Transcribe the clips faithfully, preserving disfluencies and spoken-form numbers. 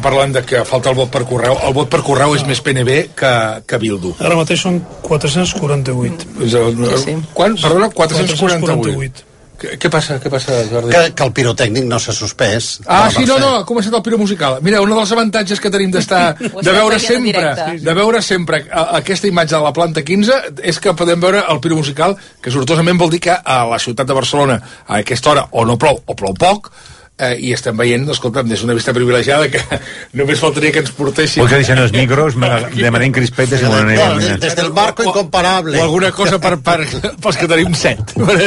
parlant de que falta el vot per correu. El vot per correu és més P N B que, que Bildu. Ara mateix són quatre-cents quaranta-vuit. Mm. Sí, sí. Quan? Perdona, quatre-cents quaranta-vuit. Què, què passa, què passa, Jordi? Que, que el pirotècnic no s'ha suspès. Ah, sí, no, no, ha començat el piro musical. Mira, un dels avantatges que tenim d'estar, de veure sempre, de veure sempre aquesta imatge de la planta quinze, és que podem veure el piro musical, que sortosament vol dir que a la ciutat de Barcelona, a aquesta hora, o no plou, o plou poc, eh, i estem veient, escolta'm, des d'una vista privilegiada que només faltaria que ens portessin... Vull que deixen els micros demanem crispetes i no, des del marco incomparable. O alguna cosa per, per, pels que tenim set.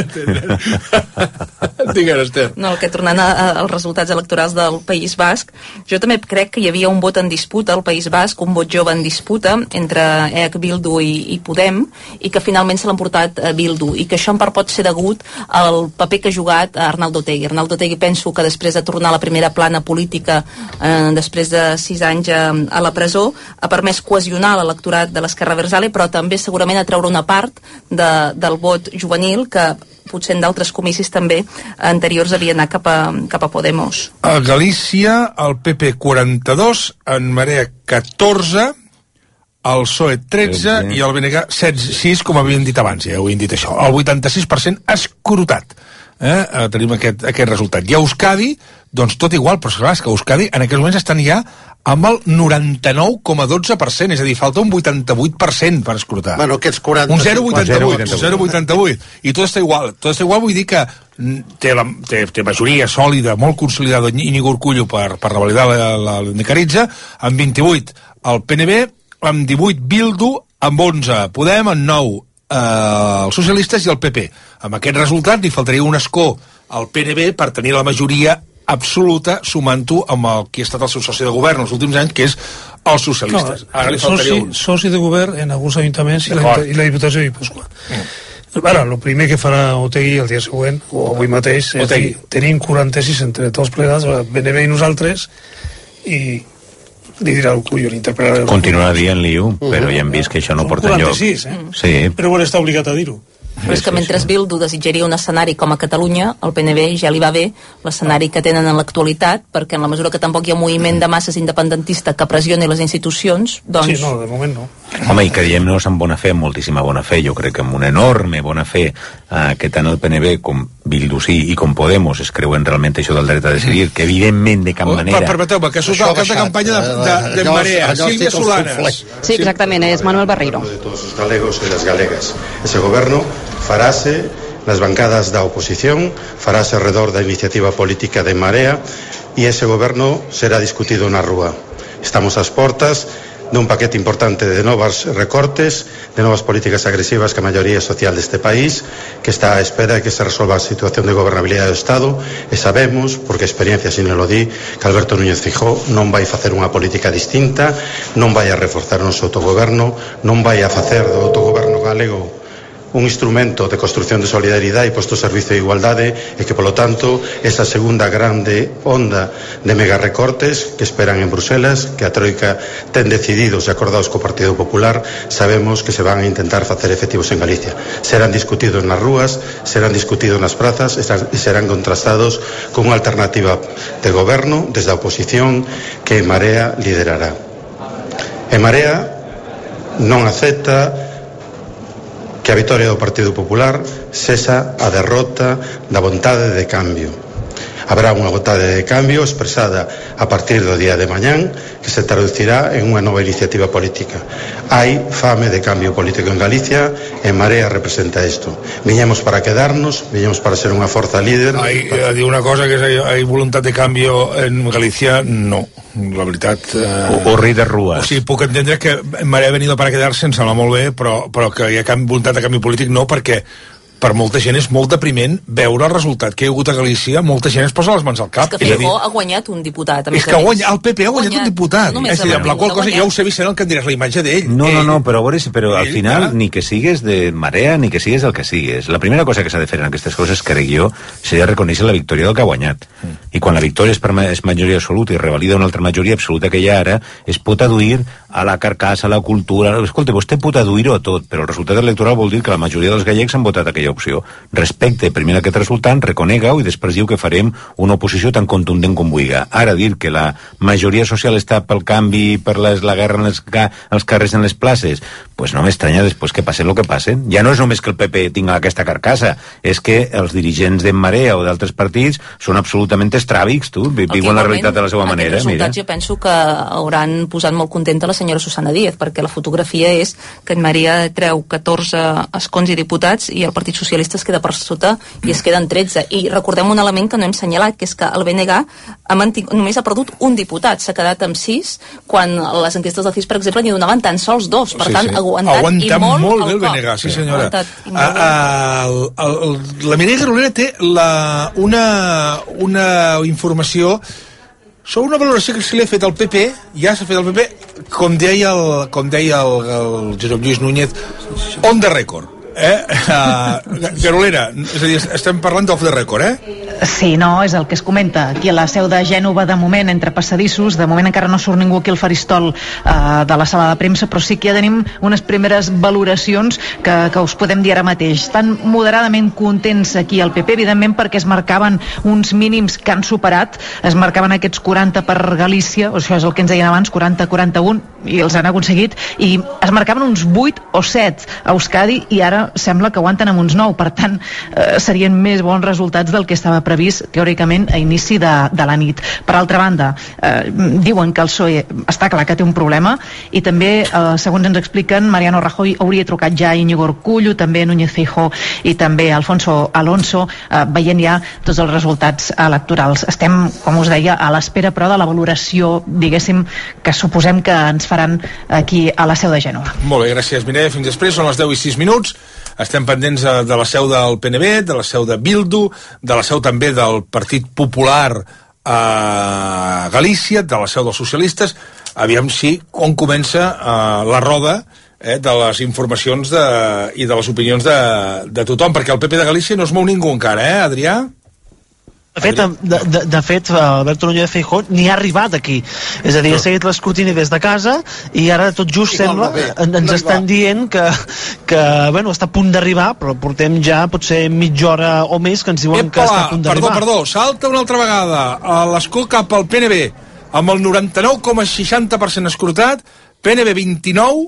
Digues, Esther. No, el que tornant a, a, als resultats electorals del País Basc, jo també crec que hi havia un vot en disputa al País Basc, un vot jove en disputa entre E H, Bildu i, i Podem, i que finalment se l'han portat a Bildu, i que això en part pot ser degut al paper que ha jugat Arnaldo Otegi. Arnaldo Otegi penso que després de tornar a la primera plana política, eh, després de sis anys a, a la presó, ha permès cohesionar l'electorat de l'Esquerra Abertzale, però també segurament a treure una part de, del vot juvenil que potser en d'altres comicis també anteriors havia anat cap a, cap a Podemos. A Galícia, el P P quaranta-dos, en Marea catorze, el P S O E tretze i el B N G sis, com havíem dit abans, ja ho hem dit això. El vuitanta-sis per cent escrutat. Eh? Eh, tenim aquest, aquest resultat. I a Euskadi, doncs tot igual, però clar, és que a Euskadi en aquests moments estan ja amb el noranta-nou coma dotze per cent, és a dir, falta un vuitanta-vuit per cent per escrutar. Bueno, aquests quaranta... Un zero coma vuitanta-vuit, un zero coma vuitanta-vuit. I tot està igual. Tot està igual, vull dir que té, la, té, té majoria sòlida, molt consolidada, Íñigo Urkullu per, per revalidar la, la, la Necaritza, amb vint-i-vuit el P N B, amb divuit Bildu, amb onze Podem, amb nou eh, els socialistes i el P P. Amb aquest resultat li faltaria un escó al P N B per tenir la majoria absoluta, sumant-ho amb el que ha estat el seu soci de govern els últims anys, que és els socialistes. No, Ara li faltaria soci, un... soci de govern en alguns ajuntaments i la, i la Diputació de Guipúscoa. Mm. Ara, el primer que farà Otegi el dia següent, o avui mateix, és dir, tenim quaranta-sis entre tots plegats, B N B i nosaltres, i li dirà el Urkullu, l'interpretarà... Continuarà dient-li u, però ja hem vist que això no porta enlloc. quaranta-sis, eh? Sí. Però bueno, està obligat a dir-ho. Però és que mentre Bildu desitjaria un escenari com a Catalunya, el P N B ja li va bé l'escenari que tenen en l'actualitat, perquè en la mesura que tampoc hi ha un moviment de masses independentista que pressioni les institucions, doncs... Sí, no, de moment no. Home, i que diem-nos amb bona fe, amb moltíssima bona fe, jo crec que amb una enorme bona fe, eh, que tant el P N B com Bildu sí i com Podemos es creuen realment això del dret a decidir, que evidentment de cap oh, manera... Permeteu-me, que surt el cap de campanya de, de, de Marea, Sílvia Solanas. Sí, exactament, és Manuel Barreiro. De todos los galegos y las galegas. Ese goberno farase nas bancadas da oposición, farase alrededor da iniciativa política de Marea, e ese goberno será discutido na rúa. Estamos ás portas dun paquete importante de novas recortes, de novas políticas agresivas que a maioría social deste país, que está á espera de que se resolva a situación de gobernabilidade do Estado, e sabemos, porque a experiencia sin lo di, que Alberto Núñez Feijóo non vai facer unha política distinta, non vai a reforzar o noso autogoberno, non vai a facer do autogoberno galego un instrumento de construción de solidaridade e posto ao servicio de igualdade, e que, polo tanto, esa segunda grande onda de mega recortes que esperan en Bruselas, que a Troika ten decididos e acordados co Partido Popular, sabemos que se van a intentar facer efectivos en Galicia. Serán discutidos nas rúas, serán discutidos nas prazas e serán contrastados con unha alternativa de goberno desde a oposición que Marea liderará. E Marea non acepta que a vitoria do Partido Popular sexa a derrota da vontade de cambio. Haberá unha vontade de cambio expresada a partir do día de mañán, que se traducirá en unha nova iniciativa política. Hai fame de cambio político en Galicia e Marea representa isto. Viñemos para quedarnos, viñemos para ser unha forza líder. Hai, para... Diu una cosa, que hai voluntat de cambio en Galicia, no. La veritat... Eh... O, o rei de rues. O sigui, puc entendre que Marea ha venido para quedar-se, em sembla molt bé, però, però que hi ha voluntat de canvi polític, no, perquè per molta gent és molt depriment veure el resultat que hi ha hagut a Galícia. Molta gent es posa les mans al cap. És que Feijóo ha guanyat un diputat. És que guanya, el P P ha guanyat, guanyat un diputat. No és a dir, amb la qual cosa ja ho sé, Vicent, el que em diràs, la imatge d'ell. No, no, no, però a veure, però al final ni que sigues de Marea ni que sigues el que sigues. La primera cosa que s'ha de fer en aquestes coses, crec jo, seria reconèixer la victòria del que ha guanyat. Mm. I quan la victòria és, per, és majoria absoluta i revalida una altra majoria absoluta que hi ha ara, es pot aduir a la carcassa, a la cultura... Escolta, vostè pot aduir-ho tot, però el resultat electoral vol dir que la majoria dels gallecs han votat aquella opció. Respecte primer aquest resultat, reconega-ho i després diu que farem una oposició tan contundent com vulgui. Ara dir que la majoria social està pel canvi, per les, la guerra en els, ca, els carrers en les places, pues no m'estranya després que passe el que passen. Ja no és només que el P P tinga aquesta carcassa, és que els dirigents d'en Marea o d'altres partits són absolutament estràbics, tu, viuen la realitat de la seva manera. Aquest resultat jo penso que hauran posat molt contenta la senyora Susana Díaz, perquè la fotografia és que en Marea treu catorze escons i diputats i el Partit Socialista es queda per sota i es queden tretze. I recordem un element que no hem senyalat, que és que el B N G ha mantingut, només ha perdut un diputat, s'ha quedat amb sis, quan les enquestes del C I S, per exemple, n'hi donaven tan sols dos. Per sí, tant, sí. ha aguantat, aguantat i molt, molt bé el cop. B N G, sí senyora. A, a, el, el, la Mireia Garolera té la, una, una informació sobre una valoració que se li ha fet al P P, ja s'ha fet al P P, com deia el, com deia el, el Josep Lluís Núñez, on the record. Eh? Uh, Garolera, és a dir, estem parlant d'off the record, eh? Sí, no, és el que es comenta. Aquí a la seu de Gènova, de moment, entre passadissos, de moment encara no surt ningú aquí al faristol eh, de la sala de premsa, però sí que ja tenim unes primeres valoracions que, que us podem dir ara mateix. Estan moderadament contents aquí al P P, evidentment perquè es marcaven uns mínims que han superat, es marcaven aquests quaranta per Galícia, o això és el que ens deien abans, quaranta a quaranta-un, i els han aconseguit, i es marcaven uns vuit o set a Euskadi, i ara sembla que aguanten amb uns nou, per tant eh, serien més bons resultats del que estava previst teòricament a inici de, de la nit. Per altra banda, eh, diuen que el P S O E està clar que té un problema, i també, eh, segons ens expliquen, Mariano Rajoy hauria trucat ja a Íñigo Urkullu, també Núñez Feijóo i també Alfonso Alonso, eh, veient ja tots els resultats electorals. Estem, com us deia, a l'espera però de la valoració, diguéssim, que suposem que ens faran aquí a la seu de Gènova. Molt bé, gràcies Mireia, fins després, són les deu i sis minuts. Estem pendents de la seu del P N B, de la seu de Bildu, de la seu també del Partit Popular a Galícia, de la seu dels socialistes. Aviam si on comença uh, la roda eh, de les informacions de, i de les opinions de, de tothom, perquè el P P de Galícia no es mou ningú encara, eh, Adrià? De fet, de, de, de fet Alberto Núñez Feijóo ni ha arribat aquí, és a dir, ha seguit l'escrutini des de casa i ara tot just I sembla ens no estan dient que, que bueno, està a punt d'arribar, però portem ja potser mitja hora o més que ens diuen Epa, que està a punt d'arribar. Perdó, perdó, salta una altra vegada a l'escó cap al P N B amb el noranta-nou coma seixanta per cent escrutat, P N B vint-i-nou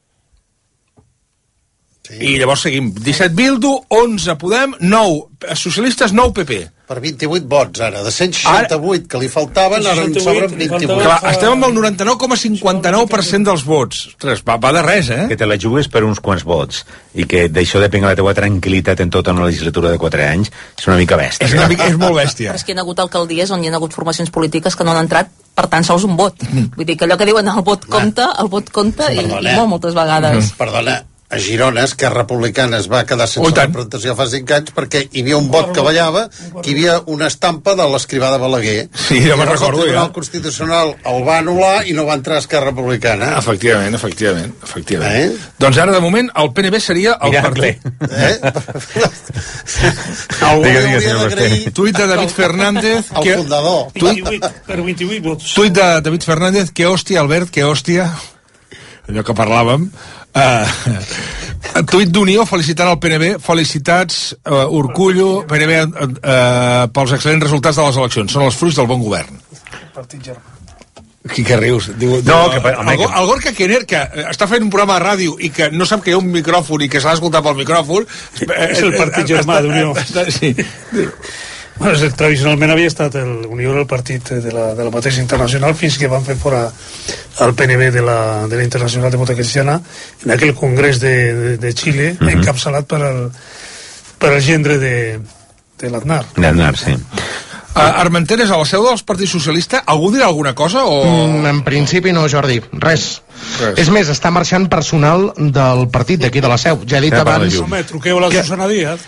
sí. I llavors seguim disset Bildu, onze Podem, nou socialistes, nou P P. Per vint-i-vuit vots, ara. De cent seixanta-vuit que li faltaven, ara en sobren vint-i-vuit. Clar, estem amb el noranta-nou coma cinquanta-nou per cent dels vots. Ostres, va, va de res, eh? Que te la jugues per uns quants vots i que d'això depèn la teva tranquil·litat en tota una legislatura de quatre anys, és una mica bèstia. És, una mica, és molt bèstia. Però és que hi ha hagut alcaldies on hi ha hagut formacions polítiques que no han entrat per tant sols un vot. Vull dir que allò que diuen el vot compta, el vot compta i, i molt moltes vegades. Perdona, a Girona, Esquerra Republicana es va quedar sense representació fa cinc anys perquè hi havia un vot que ballava, que hi havia una estampa de l'escrivà de Balaguer. Sí, ja me'n recordo, ja. El Tribunal Constitucional el va anul·lar i no va entrar a Esquerra Republicana. Efectivament, efectivament. efectivament. Eh? Doncs ara, de moment, el P N B seria el Miracle. partit. Eh? El digue, digue, senyor Basté. Tuit de David Fernández. El que... fundador. vint-i-vuit, per vint-i-vuit vots. Tuit de David Fernández, que hòstia, Albert, que hòstia. Allò que parlàvem. Uh, tuit d'Unió felicitant el P N B, felicitats uh, Urkullu, P N B uh, uh, pels excel·lents resultats de les eleccions, són els fruits del bon govern. Partit germà. Qui que rius? Diu, no, diu, que, home, el, el Gorka Kenner, que està fent un programa de ràdio i que no sap que hi ha un micròfon i que s'ha d'escoltar pel micròfon, és el partit germà d'Unió. Sí. Bueno, tradicionalment havia estat el Unió el partit de la, de la mateixa internacional fins que van fer fora el P N B de la, de la Internacional Democràtica Cristiana en aquell congrés de, de, de Xile, uh-huh. encapçalat per el, per el gendre de, de l'Aznar. L'Aznar, sí. Uh, Armenteres, a la seu dels partits socialistes, algú dirà alguna cosa? O... Mm, en principi no, Jordi, res. Res. És més, està marxant personal del partit d'aquí de la seu. Ja he dit ja abans... Home, truqueu a la que... Susana Díaz.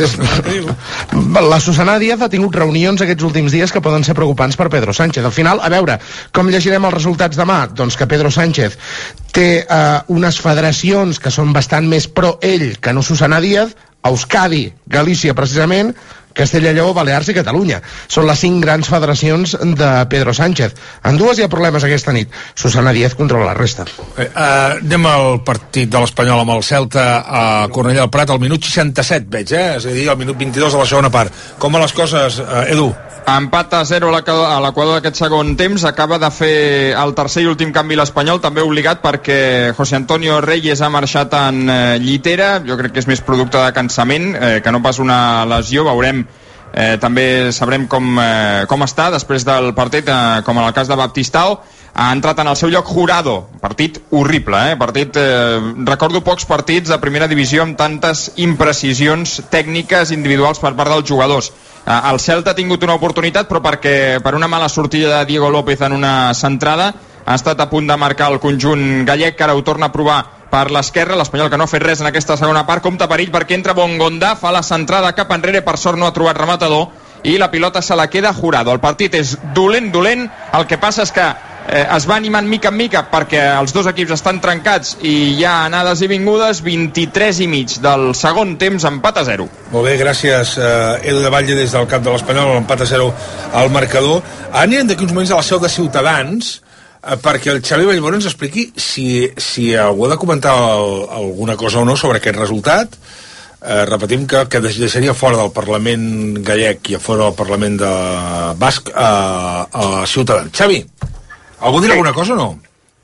La Susana Díaz ha tingut reunions aquests últims dies que poden ser preocupants per Pedro Sánchez. Al final, a veure, com llegirem els resultats demà? Doncs que Pedro Sánchez té eh, unes federacions que són bastant més pro ell que no Susana Díaz, Euskadi, Galícia precisament, Castella i Lleó, Balears i Catalunya. Són les cinc grans federacions de Pedro Sánchez. En dues hi ha problemes aquesta nit. Susana Díaz controla la resta. Eh, uh, anem al partit de l'Espanyol amb el Celta a Cornellà del Prat al minut seixanta-set, veig, eh? És a dir, al minut vint-i-dos de la segona part. Com van les coses, uh, Edu? Empat a zero a l'equador d'aquest segon temps. Acaba de fer el tercer i últim canvi l'Espanyol, també obligat perquè José Antonio Reyes ha marxat en eh, llitera. Jo crec que és més producte de cansament eh, que no pas una lesió. Veurem, eh, també sabrem com, eh, com està després del partit, eh, com en el cas de Baptistao. Ha entrat en el seu lloc Jurado, partit horrible, eh? Partit, eh, recordo pocs partits de primera divisió amb tantes imprecisions tècniques individuals per part dels jugadors. Eh, el Celta ha tingut una oportunitat, però perquè per una mala sortida de Diego López en una centrada ha estat a punt de marcar el conjunt gallec, que ara ho torna a provar per l'esquerra. L'Espanyol, que no ha fet res en aquesta segona part, compta perill perquè entra Bongonda, fa la centrada cap enrere, per sort no ha trobat rematador i la pilota se la queda Jurado. El partit és dolent, dolent, el que passa és que eh, es va animant mica en mica perquè els dos equips estan trencats i hi ha anades i vingudes. Vint-i-tres i mig del segon temps, empat a zero. Molt bé, gràcies, eh, Edu de Batlle, des del camp de l'Espanyol, l'empat a zero al marcador. Anirem d'aquí uns moments a la seu de Ciutadans, eh, perquè el Xavi Vallbona ens expliqui si, si algú ha de comentar el, alguna cosa o no sobre aquest resultat. Eh, repetim que, que deixaria fora del Parlament gallec i a fora del Parlament de Basc a, a Ciutadans. Xavi, algú dirà sí. alguna cosa o no?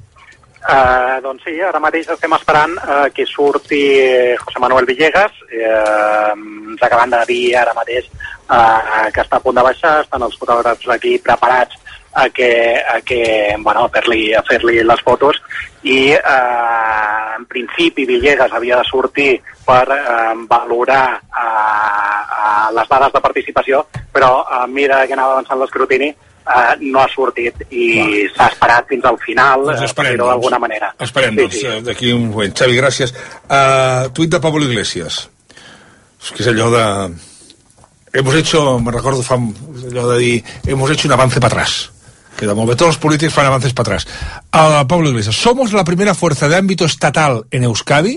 Uh, doncs sí, ara mateix estem esperant uh, que surti José Manuel Villegas. Uh, ens acaben de dir ara mateix uh, que està a punt de baixar, estan els fotògrafs aquí preparats a que, a que bueno, a fer-li a fer-li les fotos i eh, en principi Villegas havia de sortir per eh, valorar eh, les dades de participació, però a mesura que anava avançant l'escrutini eh, no ha sortit i s'ha esperat fins al final, doncs esperem, però d'alguna doncs, manera. Esperem, sí, doncs, sí. D'aquí un moment. Xavi, gràcies. Uh, tuit de Pablo Iglesias. És que és allò de... Hemos hecho, me recordo fa allò de dir, hemos hecho un avance para atrás. Queda molt bé, todos los políticos fan avances para atrás. Uh, Pablo Iglesias, somos la primera fuerza de ámbito estatal en Euskadi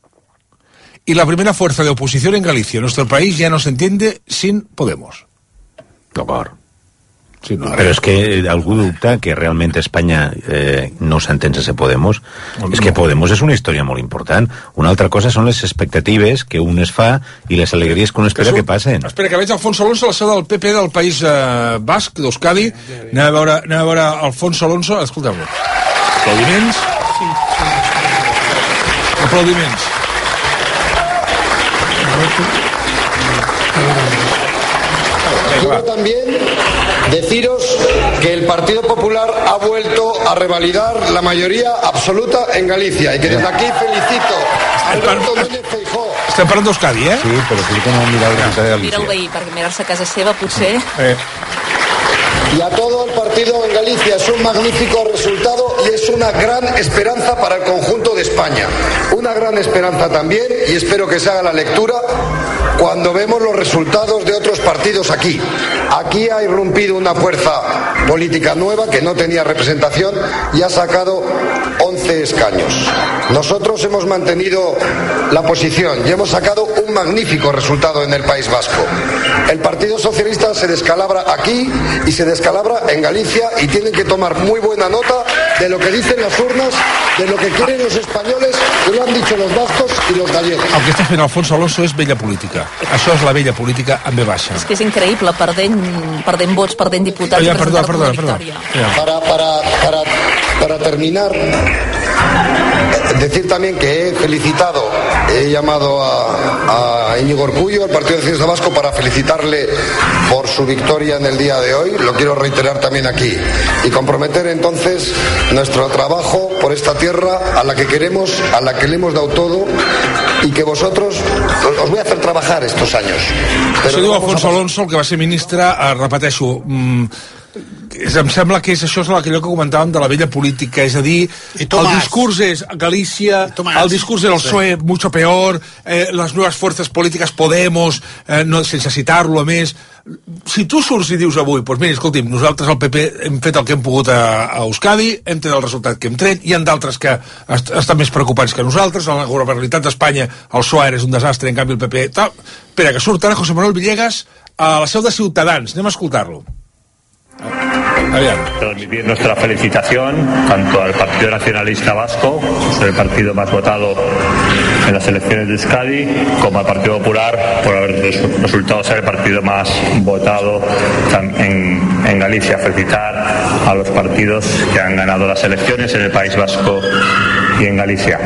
y la primera fuerza de oposición en Galicia. Nuestro país ya no se entiende sin Podemos. D'acord. Sí, no, però és que algú dubta que realment Espanya eh, no s'entén sense Podemos. No. És que Podemos és una història molt important. Una altra cosa són les expectatives que un es fa i les alegries que un espera que, que passen. Espera, que veig Alfonso Alonso a la seu del P P del País eh, Basc, d'Euskadi. Anem a veure, anem a veure Alfonso Alonso. Escolteu-lo. Aplaudiments. Sí, sí. Aplaudiments. Quiero también deciros que el Partido Popular ha vuelto a revalidar la mayoría absoluta en Galicia y que desde aquí felicito a Alberto Núñez Feijóo. Estem parlant d'Euskadi, eh? Sí, però sí que no mirar el resultat de Galicia. Mira el veí, perquè mirar-se a casa seva, potser... Eh. Y a todo el partido en Galicia es un magnífico resultado y es una gran esperanza para el conjunto de España. Una gran esperanza también, y espero que se haga la lectura, cuando vemos los resultados de otros partidos aquí. Aquí ha irrumpido una fuerza política nueva que no tenía representación y ha sacado once escaños. Nosotros hemos mantenido la posición y hemos sacado un magnífico resultado en el País Vasco. El Partido Socialista se descalabra aquí y se descalabra en Galicia y tienen que tomar muy buena nota de lo que dicen las urnas, de lo que quieren los españoles, que lo han dicho los vascos y los gallegos. El que està fent Alfonso Alonso és vella política. Això és la vella política en ve baixa. És que és increïble, perdent, perdent vots, perdent diputats... Ja, perdó, perdó, perdó. Ja. Para, para, para, para terminar, decir también que he felicitado, he llamado a, a Íñigo Urkullu, al Partido Socialista Vasco, para felicitarle por su victoria en el día de hoy. Lo quiero reiterar también aquí y comprometer entonces nuestro trabajo por esta tierra a la que queremos, a la que le hemos dado todo y que vosotros os voy a hacer trabajar estos años. Però això diu Alfonso a... Alonso, el que va ser ministre, eh, repeteixo, mm, em sembla que és això és allò que comentàvem de la vella política, és a dir, el discurs és Galícia, el discurs és el P S O E mucho peor, eh, les noves forces polítiques Podemos, eh, no, sense citar-lo a més. Si tu surts i dius avui, doncs mira, escolti'm, nosaltres al P P hem fet el que hem pogut a, a Euskadi, hem tret el resultat que hem tret, hi ha d'altres que est estan més preocupats que nosaltres, en la governabilitat d'Espanya el P S O E és un desastre, en canvi el P P... Tal. Espera, que surt ara José Manuel Villegas a la seu de Ciutadans. Anem a escoltar-lo. Transmitir nuestra felicitación tanto al Partido Nacionalista Vasco, el partido más votado en las elecciones de Euskadi, como al Partido Popular por haber resultado ser el partido más votado en, en Galicia. Felicitar a los partidos que han ganado las elecciones en el País Vasco y en Galicia.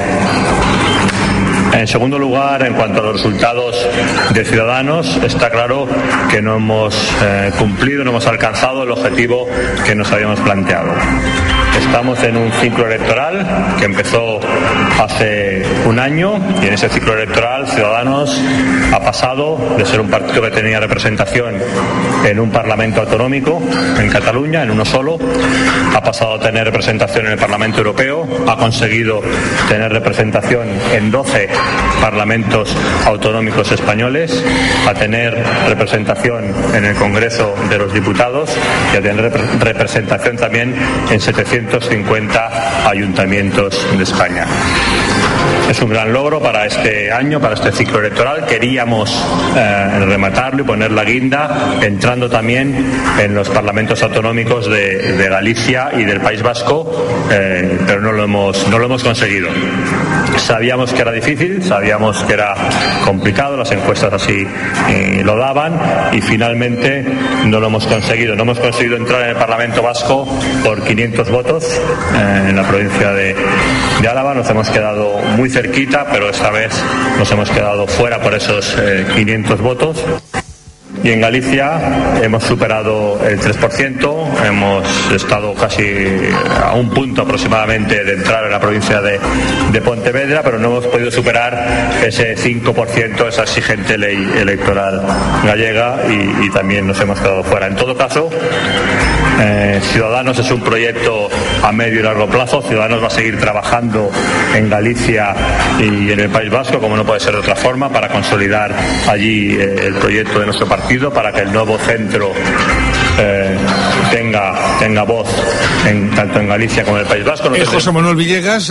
En segundo lugar, en cuanto a los resultados de Ciudadanos, está claro que no hemos eh, cumplido, no hemos alcanzado el objetivo que nos habíamos planteado. Estamos en un ciclo electoral que empezó hace un año y en ese ciclo electoral Ciudadanos ha pasado de ser un partido que tenía representación en un Parlamento autonómico en Cataluña, en uno solo, ha pasado a tener representación en el Parlamento Europeo, ha conseguido tener representación en doce Parlamentos autonómicos españoles, a tener representación en el Congreso de los Diputados y a tener rep- representación también en setecientos cincuenta ayuntamientos de España. Es un gran logro para este año, para este ciclo electoral. Queríamos eh, rematarlo y poner la guinda entrando también en los parlamentos autonómicos de, de Galicia y del País Vasco, eh, pero no lo hemos, no lo hemos conseguido. Sabíamos que era difícil, sabíamos que era complicado, las encuestas así eh, lo daban y finalmente no lo hemos conseguido. No hemos conseguido entrar en el Parlamento Vasco por quinientos votos eh, en la provincia de, de Álava. Nos hemos quedado muy cerquita, pero esta vez nos hemos quedado fuera por esos eh, quinientos votos. Y en Galicia hemos superado el tres por ciento, hemos estado casi a un punto aproximadamente de entrar en la provincia de, de Pontevedra, pero no hemos podido superar ese cinco por ciento, esa exigente ley electoral gallega, y, y también nos hemos quedado fuera. En todo caso, eh, Ciudadanos es un proyecto a medio y largo plazo. Ciudadanos va a seguir trabajando en Galicia y en el País Vasco, como no puede ser de otra forma, para consolidar allí eh, el proyecto de nuestro partido, para que el nuevo centro eh, tenga, tenga voz en, tanto en Galicia como en el País Vasco. No és José Manuel Villegas,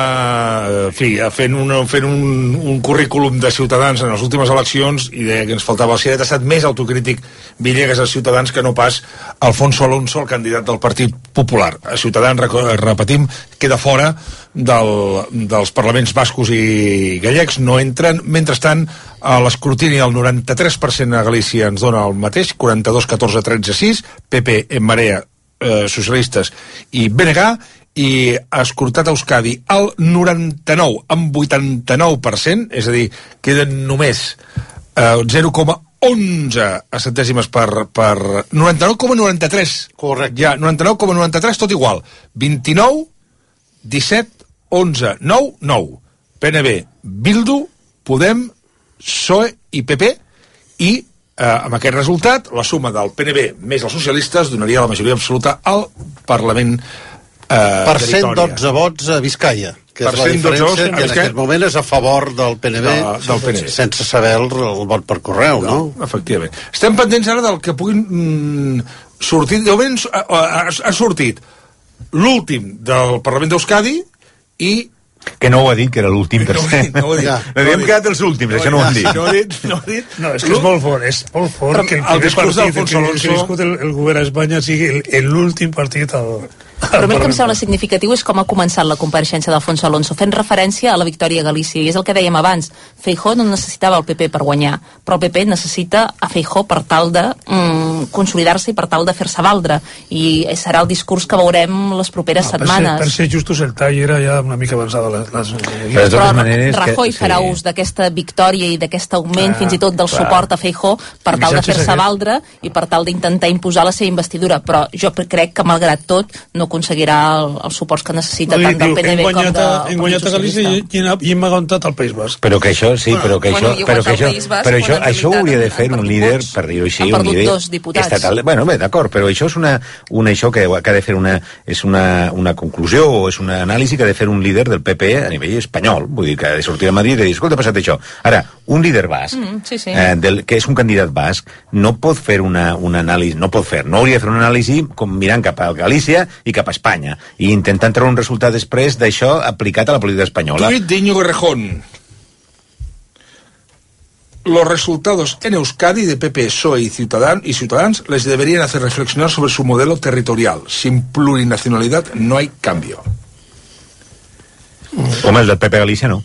eh, en fi, fent, un, fent un, un currículum de Ciutadans en les últimes eleccions, i deia que ens faltava el Ciutat. Ha estat més autocrític Villegas a Ciutadans que no pas Alfonso Alonso, el candidat del Partit Popular. A Ciutadans, repetim, queda fora del, dels parlaments bascos i gallecs, no entren. Mentrestant, a l'escrutini el noranta-tres per cent a Galícia ens dona el mateix, quaranta-dos catorze tretze sis, P P, en Marea, eh, socialistes i B N G, i escrutat a Euskadi el noranta-nou amb vuitanta-nou per cent, és a dir, queden només eh, zero coma onze a centèsimes per, per noranta-nou coma noranta-tres. Correcte. Ja, noranta-nou coma noranta-tres, tot igual. vint-i-nou, disset, onze, nou, nou. P N B, Bildu, Podem, P S O E i P P, i eh, amb aquest resultat la suma del P N B més els socialistes donaria la majoria absoluta al Parlament eh, per de cent Vitòria. dotze vots a Viscaia, que per és la diferència, que en aquest moment és a favor del P N B, de, del P N B. sense saber el, el vot per correu, no? no? Efectivament. Estem pendents ara del que puguin mm, sortir. De moment ha, ha, ha sortit l'últim del Parlament d'Euskadi i que no ho ha dit, que era l'últim per cent. No ho ha dit. No, no, no havíem quedat els últims, no, això no ho han dit. No ho ha dit, no ho ha dit. No, és que és molt fort, és molt fort Però que el el primer discurs partit d'Alfonso que, Alonso- que discut el, el govern a Espanya sigui el- el- l'últim partit al... Però a mi el que em sembla significatiu és com ha començat la compareixença d'Alfonso Alonso, fent referència a la victòria a Galícia, i és el que dèiem abans. Feijóo no necessitava el P P per guanyar, però el P P necessita a Feijóo per tal de mm, consolidar-se i per tal de fer-se valdre, i serà el discurs que veurem les properes Ah, per, ser, setmanes. per ser justos, el tall era ja una mica avançada. Les, les... Però de totes Però maneres Rajoy que- farà sí. ús d'aquesta victòria i d'aquest augment, Clar, fins i tot del clar. suport a Feijóo, per El tal de missatge és fer-se aquest. valdre i per tal d'intentar imposar la seva investidura, però jo crec que malgrat tot no aconseguirà el, els suports que necessita No, tant del diu, P N hem B com guanyat, del a, hem guanyat a Partit Galícia i, Socialista. i, i hem aguantat el País Basc. Però que això, sí, però que Bueno, això, i però que igual això, que el País Basc, però això, quan en això ho hauria de fer realitat un han líder, perdut per dir-ho així, han un perdut líder dos diputats. estatal. Bueno, bé, d'acord, però això és una, una això que, que ha de fer una, és una, una conclusió o és una anàlisi que ha de fer un líder del P P a nivell espanyol. Vull dir, que ha de sortir a Madrid i dir, escolta, ha passat això. Ara, un líder basc, Mm, sí, sí. eh, del, que és un candidat basc, no pot fer una, una anàlisi, no pot fer, no hauria de fer una anàlisi com mirant cap a Galícia i cap a Espanya, i intentant treure un resultat després d'això aplicat a la política espanyola. Tuit d'Íñigo Errejón. los resultados en Euskadi de P P, P S O E y Ciudadanos, y Ciudadanos les deberían hacer reflexionar sobre su modelo territorial. Sin plurinacionalidad no hay cambio. Home, el del P P a Galícia no.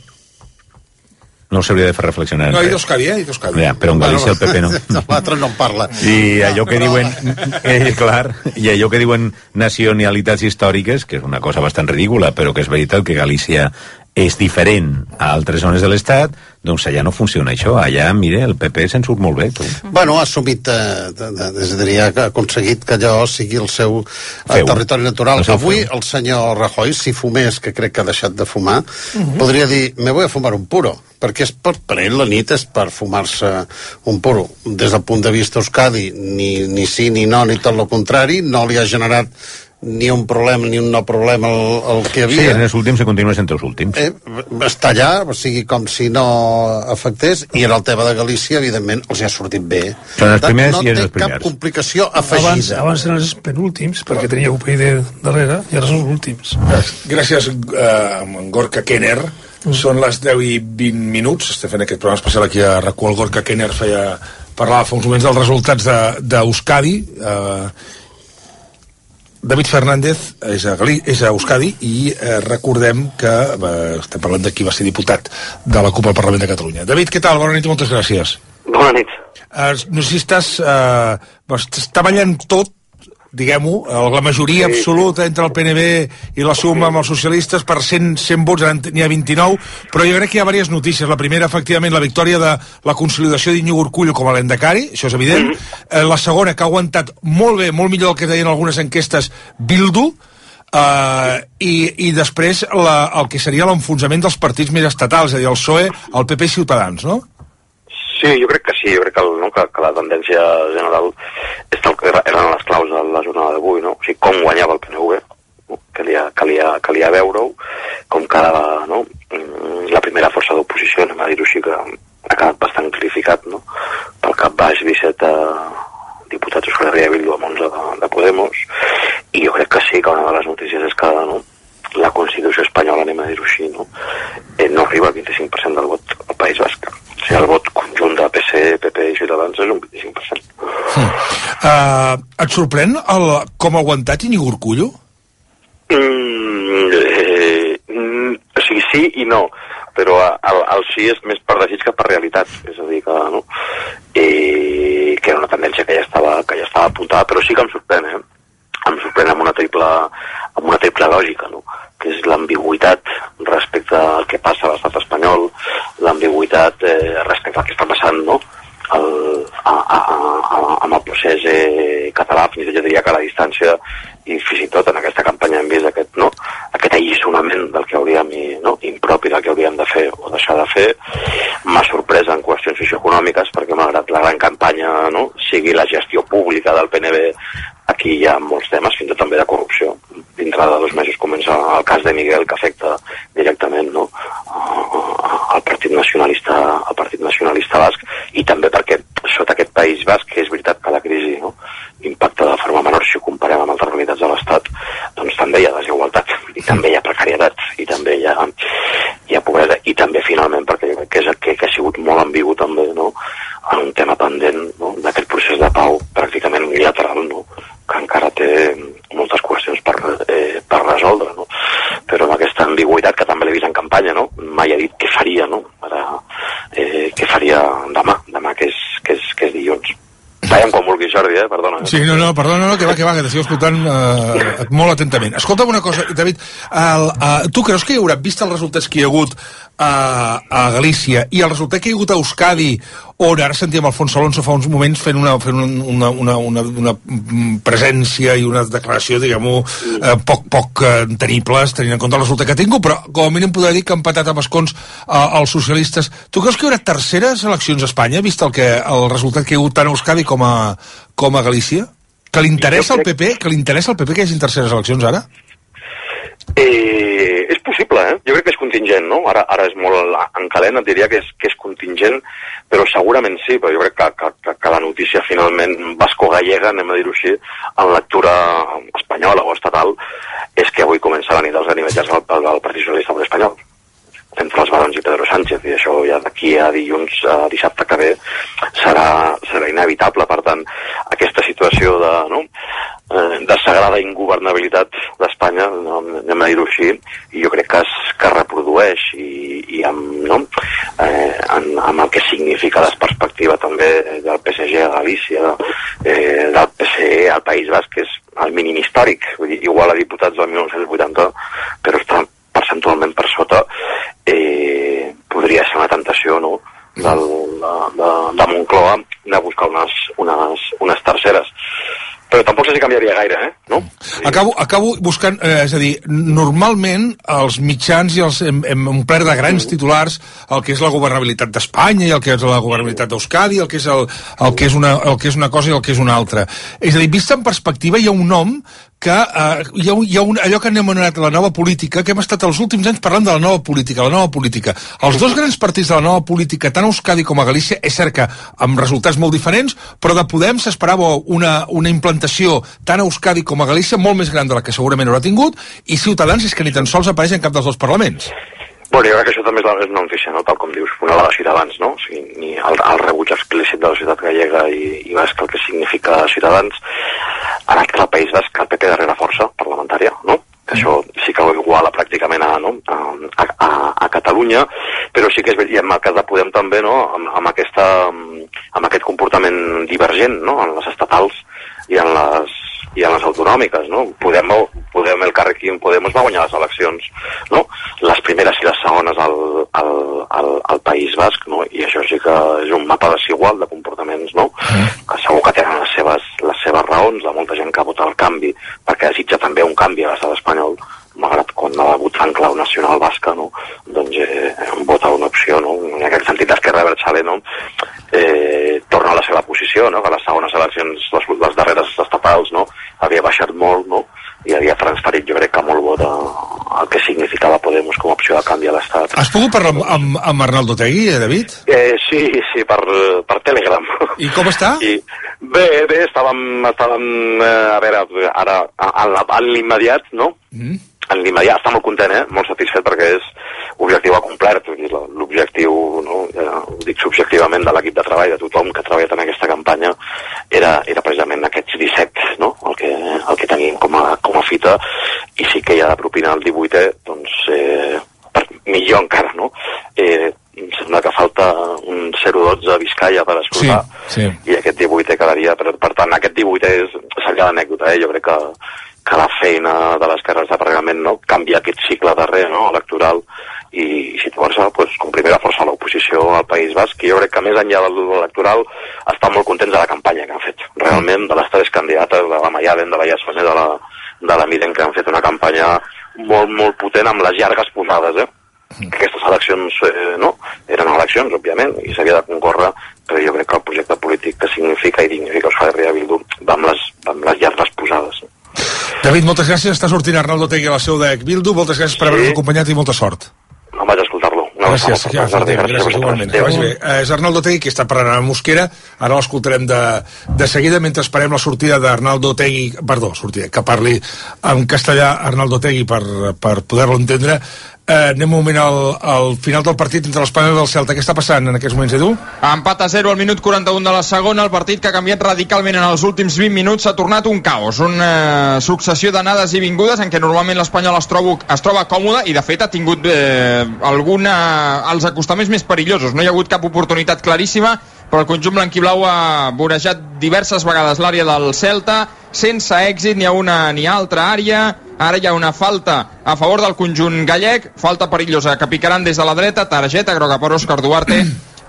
No s'hauria de fer reflexionar. No, hi d'Euskadi, eh? D'Euskadi. Ja, però en Galícia el P P no. L'altre no en parla. I allò que diuen, eh, clar, i allò que diuen nacionalitats històriques, que és una cosa bastant ridícula, però que és veritat que Galícia és diferent a altres zones de l'Estat, doncs allà no funciona això. Allà, mire, el P P se'n surt molt bé. Tu. Bueno, ha assumit, eh, és a dir, ha aconseguit que allò sigui el seu Feu. territori natural. El Avui feu. el senyor Rajoy, si fumés, que crec que ha deixat de fumar, uh -huh. podria dir, me voy a fumar un puro, perquè és per, per ell la nit és per fumar-se un puro. Des del punt de vista Euskadi, ni, ni sí ni no, ni tot el contrari, no li ha generat ni un problema ni un no problema el, el que hi havia. Sí, en els últims se continua sent els últims. Eh, està allà, o sigui, com si no afectés, i en el tema de Galícia, evidentment, els ha sortit bé. Són els primers no i els primers. No té cap complicació afegida. Abans, abans eren els penúltims, perquè tenia U P I D darrere, i ara són els últims. Gràcies, uh, Gorka Kenner. Mm. Són les deu i vint minuts. Estem fent aquest programa especial aquí a RAC u. El Gorka Kenner feia, parlava fa uns moments dels resultats d'Euskadi. De, uh, David Fernández és a, Galí, és a Euskadi i eh, recordem que eh, estem parlant de qui va ser diputat de la CUP al Parlament de Catalunya. David, què tal? Bona nit i moltes gràcies. Bona nit. Eh, no sé si estàs eh, està ballant tot, diguem-ho, la majoria sí, absoluta entre el P N B i la suma amb els socialistes per cent, cent vots, n'hi ha vint-i-nou, però jo crec que hi ha diverses notícies. La primera, efectivament, la victòria de la consolidació d'Iñigo Urkullu com a l'Endacari, això és evident. Mm-hmm. La segona, que ha aguantat molt bé, molt millor del que deien algunes enquestes, Bildu, Uh, i, i després la, el que seria l'enfonsament dels partits més estatals, és a dir, el P S O E, el P P i Ciutadans, no? Sí, jo crec que sí, jo crec que, el, no, que, que la tendència general és el que eren les claus de la jornada d'avui, no? O sigui, com guanyava el P N V, no? calia, calia, calia veure-ho, com quedava, no? La primera força d'oposició, anem a dir-ho així, que ha quedat bastant clarificat, no? Pel cap baix, disset diputats Euskal Herria Bildu amb onze de, de Podemos, i jo crec que sí, que una de les notícies és que, no? La Constitució espanyola, anem a dir-ho així, no? Eh, no arriba al vint-i-cinc per cent del vot al País Basc. O sigui, el vot conjunt de P S E, P P i Ciutadans és un vint-i-cinc per cent. Mm. Uh, et sorprèn el, com ha aguantat Iñigo Urkullu? Mm, eh, mm, o sigui, sí i no, però el, el sí és més per desig que per realitat, és a dir, que, no? I, que era una tendència que ja estava, que ja estava apuntada, però sí que em sorprèn, eh? Em sorprèn amb una triple, amb una triple lògica, no? Que és l'ambigüitat respecte al que passa a l'estat espanyol, l'ambigüitat eh, respecte al que està passant, no? El, a, a, a, amb el procés eh, català, fins i tot jo diria que a la distància, i fins i tot en aquesta campanya hem vist aquest, no? Aquest alliçonament del que hauríem, no? Impropi del que hauríem de fer o deixar de fer. M'ha sorprès en qüestions socioeconòmiques, perquè malgrat la gran campanya, no? Sigui la gestió pública del P N B, aquí hi ha molts temes, fins i tot també de corrupció. Dintre de dos mesos comença el cas de Miguel, que afecta directament, no? al Partit Nacionalista, al Partit Nacionalista Basc, i també perquè sota aquest País Basc, que és veritat que la crisi, no? Impacta de forma menor si ho comparem amb altres realitats de l'Estat, doncs també hi ha desigualtat, i també hi ha precarietat, i també hi ha, hi ha pobresa, i també finalment perquè jo crec que, és, que, que ha sigut molt ambigu també, no? En un tema pendent, no? D'aquest procés de pau pràcticament unilateral, no? Que encara té moltes qüestions per, eh, per resoldre, no? Però amb aquesta ambigüitat que també l'he vist en campanya, no? Mai ha dit què faria, no? Ara, eh, què faria demà, demà que és, que és, que és dilluns. Veiem quan vulguis, Jordi, eh? Perdona. Sí, no, no, perdona, no, que va, que va, que t'estic escoltant uh, molt atentament. Escolta'm una cosa, David, el, uh, tu creus que hi haurà, vist els resultats que hi ha hagut a, a Galícia i el resultat que hi ha hagut a Euskadi, on ara sentíem Alfonso Alonso fa uns moments fent una, fent una, una, una, una presència i una declaració, diguem-ho, eh, poc, poc eh, tenibles, tenint en compte el resultat que ha tingut, però com a mínim podria dir que ha empatat amb escons eh, els socialistes. Tu creus que hi haurà terceres eleccions a Espanya, vist el, que, el resultat que hi ha hagut tant a Euskadi com a, com a Galícia? Que li interessa al P P, que li interessa al P P que hi hagi terceres eleccions ara? Eh, és possible, eh? Jo crec que és contingent, no? Ara, ara és molt en calent, et diria que és, que és contingent, però segurament sí, però jo crec que, que, que, que la notícia finalment basco-gallega, anem a dir-ho així, en lectura espanyola o estatal, és que avui comença la nit dels aniversars del, del Partit Socialista Espanyol, entre els barons i Pedro Sánchez, I això ja d'aquí a dilluns, a dissabte que ve, serà, serà inevitable. Per tant, aquesta situació de, no, de sagrada ingovernabilitat d'Espanya, no, anem a dir-ho així, i jo crec que es, que es reprodueix i, i amb, no, eh, en, amb el que significa la perspectiva també del P S G a Galícia, eh, del P S E al País Basc, que és el mínim històric, vull dir, igual a diputats del mil nou-cents vuitanta, però està percentualment per sota, eh, podria ser una tentació, no?, del, de, de, de Moncloa anar a buscar unes, unes, unes terceres. Però tampoc sé si canviaria gaire, eh? No? Acabo, acabo buscant, eh, és a dir, normalment els mitjans i els hem, hem omplert de grans titulars el que és la governabilitat d'Espanya i el que és la governabilitat d'Euskadi, el que és, el, el, que és una, el que és una cosa i el que és una altra. És a dir, vist en perspectiva, hi ha un nom que eh, hi ha, hi ha un, allò que han anomenat la nova política, que hem estat els últims anys parlant de la nova política, la nova política. Els dos grans partits de la nova política, tant a Euskadi com a Galícia, és cert que amb resultats molt diferents, però de Podem s'esperava una, una implantació tant a Euskadi com a Galícia molt més gran de la que segurament haurà tingut, i Ciutadans és que ni tan sols apareix en cap dels dos parlaments. Bueno, jo crec que això també és, la, és una notícia, no?, tal com dius, una de les Ciutadans, no? O sigui, ni el, el rebuig explícit de la ciutat gallega i, i basc, el que significa Ciutadans, en el País Basc, el P P darrere força parlamentària, no? Que això sí que ho iguala pràcticament a, no? a, a, a Catalunya, però sí que és, i en el cas de Podem també, no?, amb, amb, aquesta, amb aquest comportament divergent, no?, en les estatals i en les i en les autonòmiques, no? Podem, Podem el Carrequín Podemos va guanyar les eleccions, no? Les primeres i les segones al, al, al, al País Basc, no? I això sí que és un mapa desigual de comportaments, no? Mm. Que segur que tenen les seves, les seves raons, de molta gent que vota el canvi, perquè desitja també un canvi a l'estat espanyol, malgrat quan ha votat en clau nacional basca, no? Doncs eh, vota una opció, no? En aquest sentit, d'Esquerra Abertzale, no? Eh, torna a la seva posició, no? Que les segones eleccions, les, les darreres estatals, no?, havia baixat molt, no?, i havia transferit, jo crec que molt vot el que significava Podemos com a opció de canvi a l'Estat. Has pogut parlar amb, amb, amb Arnaldo Otegi, eh, David? Eh, sí, sí, per, per Telegram. I com està? I, bé, bé, estàvem, estàvem eh, a veure, ara, en l'immediat, no?, mm. en l'immediat, està molt content, eh? Molt satisfet, perquè és objectiu acomplert, l'objectiu, no? Ja ho dic subjectivament, de l'equip de treball, de tothom que ha treballat en aquesta campanya, era, era precisament aquests disset, no?, el que, el que tenim com a, com a fita, i sí que hi ha de propinar el divuitè, doncs, eh, per, millor encara, no? Eh, em sembla que falta un zero dotze a Vizcaya per escoltar, sí, sí. I aquest divuitè quedaria, per, per tant, aquest divuitè és, seria l'anècdota, eh? Jo crec que que la feina de les carreres d'aparcament, no?, canvia aquest cicle darrer, no?, electoral, i, i situar-se, pues, com primera força a l'oposició al País Basc, i jo crec que més enllà de l'electoral estan molt contents de la campanya que han fet. Realment, de les tres candidates, de la Mayalen, de la Yasone, de la, de la Miren, que han fet una campanya molt, molt potent amb les llargues posades, eh? Aquestes eleccions, eh, no?, eren eleccions, òbviament, i s'havia de concórrer, però jo crec que el projecte polític que significa i dignifica Euskal Herria Bildu va amb les, va amb les llargues posades. David, moltes gràcies. Està sortint Arnaldo Otegi a la seu de Bildu. Moltes gràcies per haver-nos acompanyat i molta sort. No vaig a escoltar-lo. Gràcies, ja, gràcies, gràcies igualment. Que vagi bé. És Arnaldo Otegi, que està parlant a Mosquera. Ara l'escoltarem de, de seguida, mentre esperem la sortida d'Arnaldo Otegi, perdó, sortida, que parli en castellà Arnaldo Otegi per, per poder-lo entendre. Eh, anem un moment al, al final del partit entre l'Espanyol i el Celta. Què està passant en aquests moments, Edu? Empat a zero al minut quaranta-un de la segona. El partit que ha canviat radicalment en els últims vint minuts s'ha tornat un caos, una successió d'anades i vingudes en què normalment l'Espanyol es, trobo, es troba còmode, i de fet ha tingut eh, alguna, els acostaments més perillosos. No hi ha hagut cap oportunitat claríssima, però el conjunt blanquiblau ha vorejat diverses vegades l'àrea del Celta sense èxit, ni a una ni a altra àrea. Ara hi ha una falta a favor del conjunt gallec, falta perillosa que picaran des de la dreta, targeta groga per Òscar Duarte,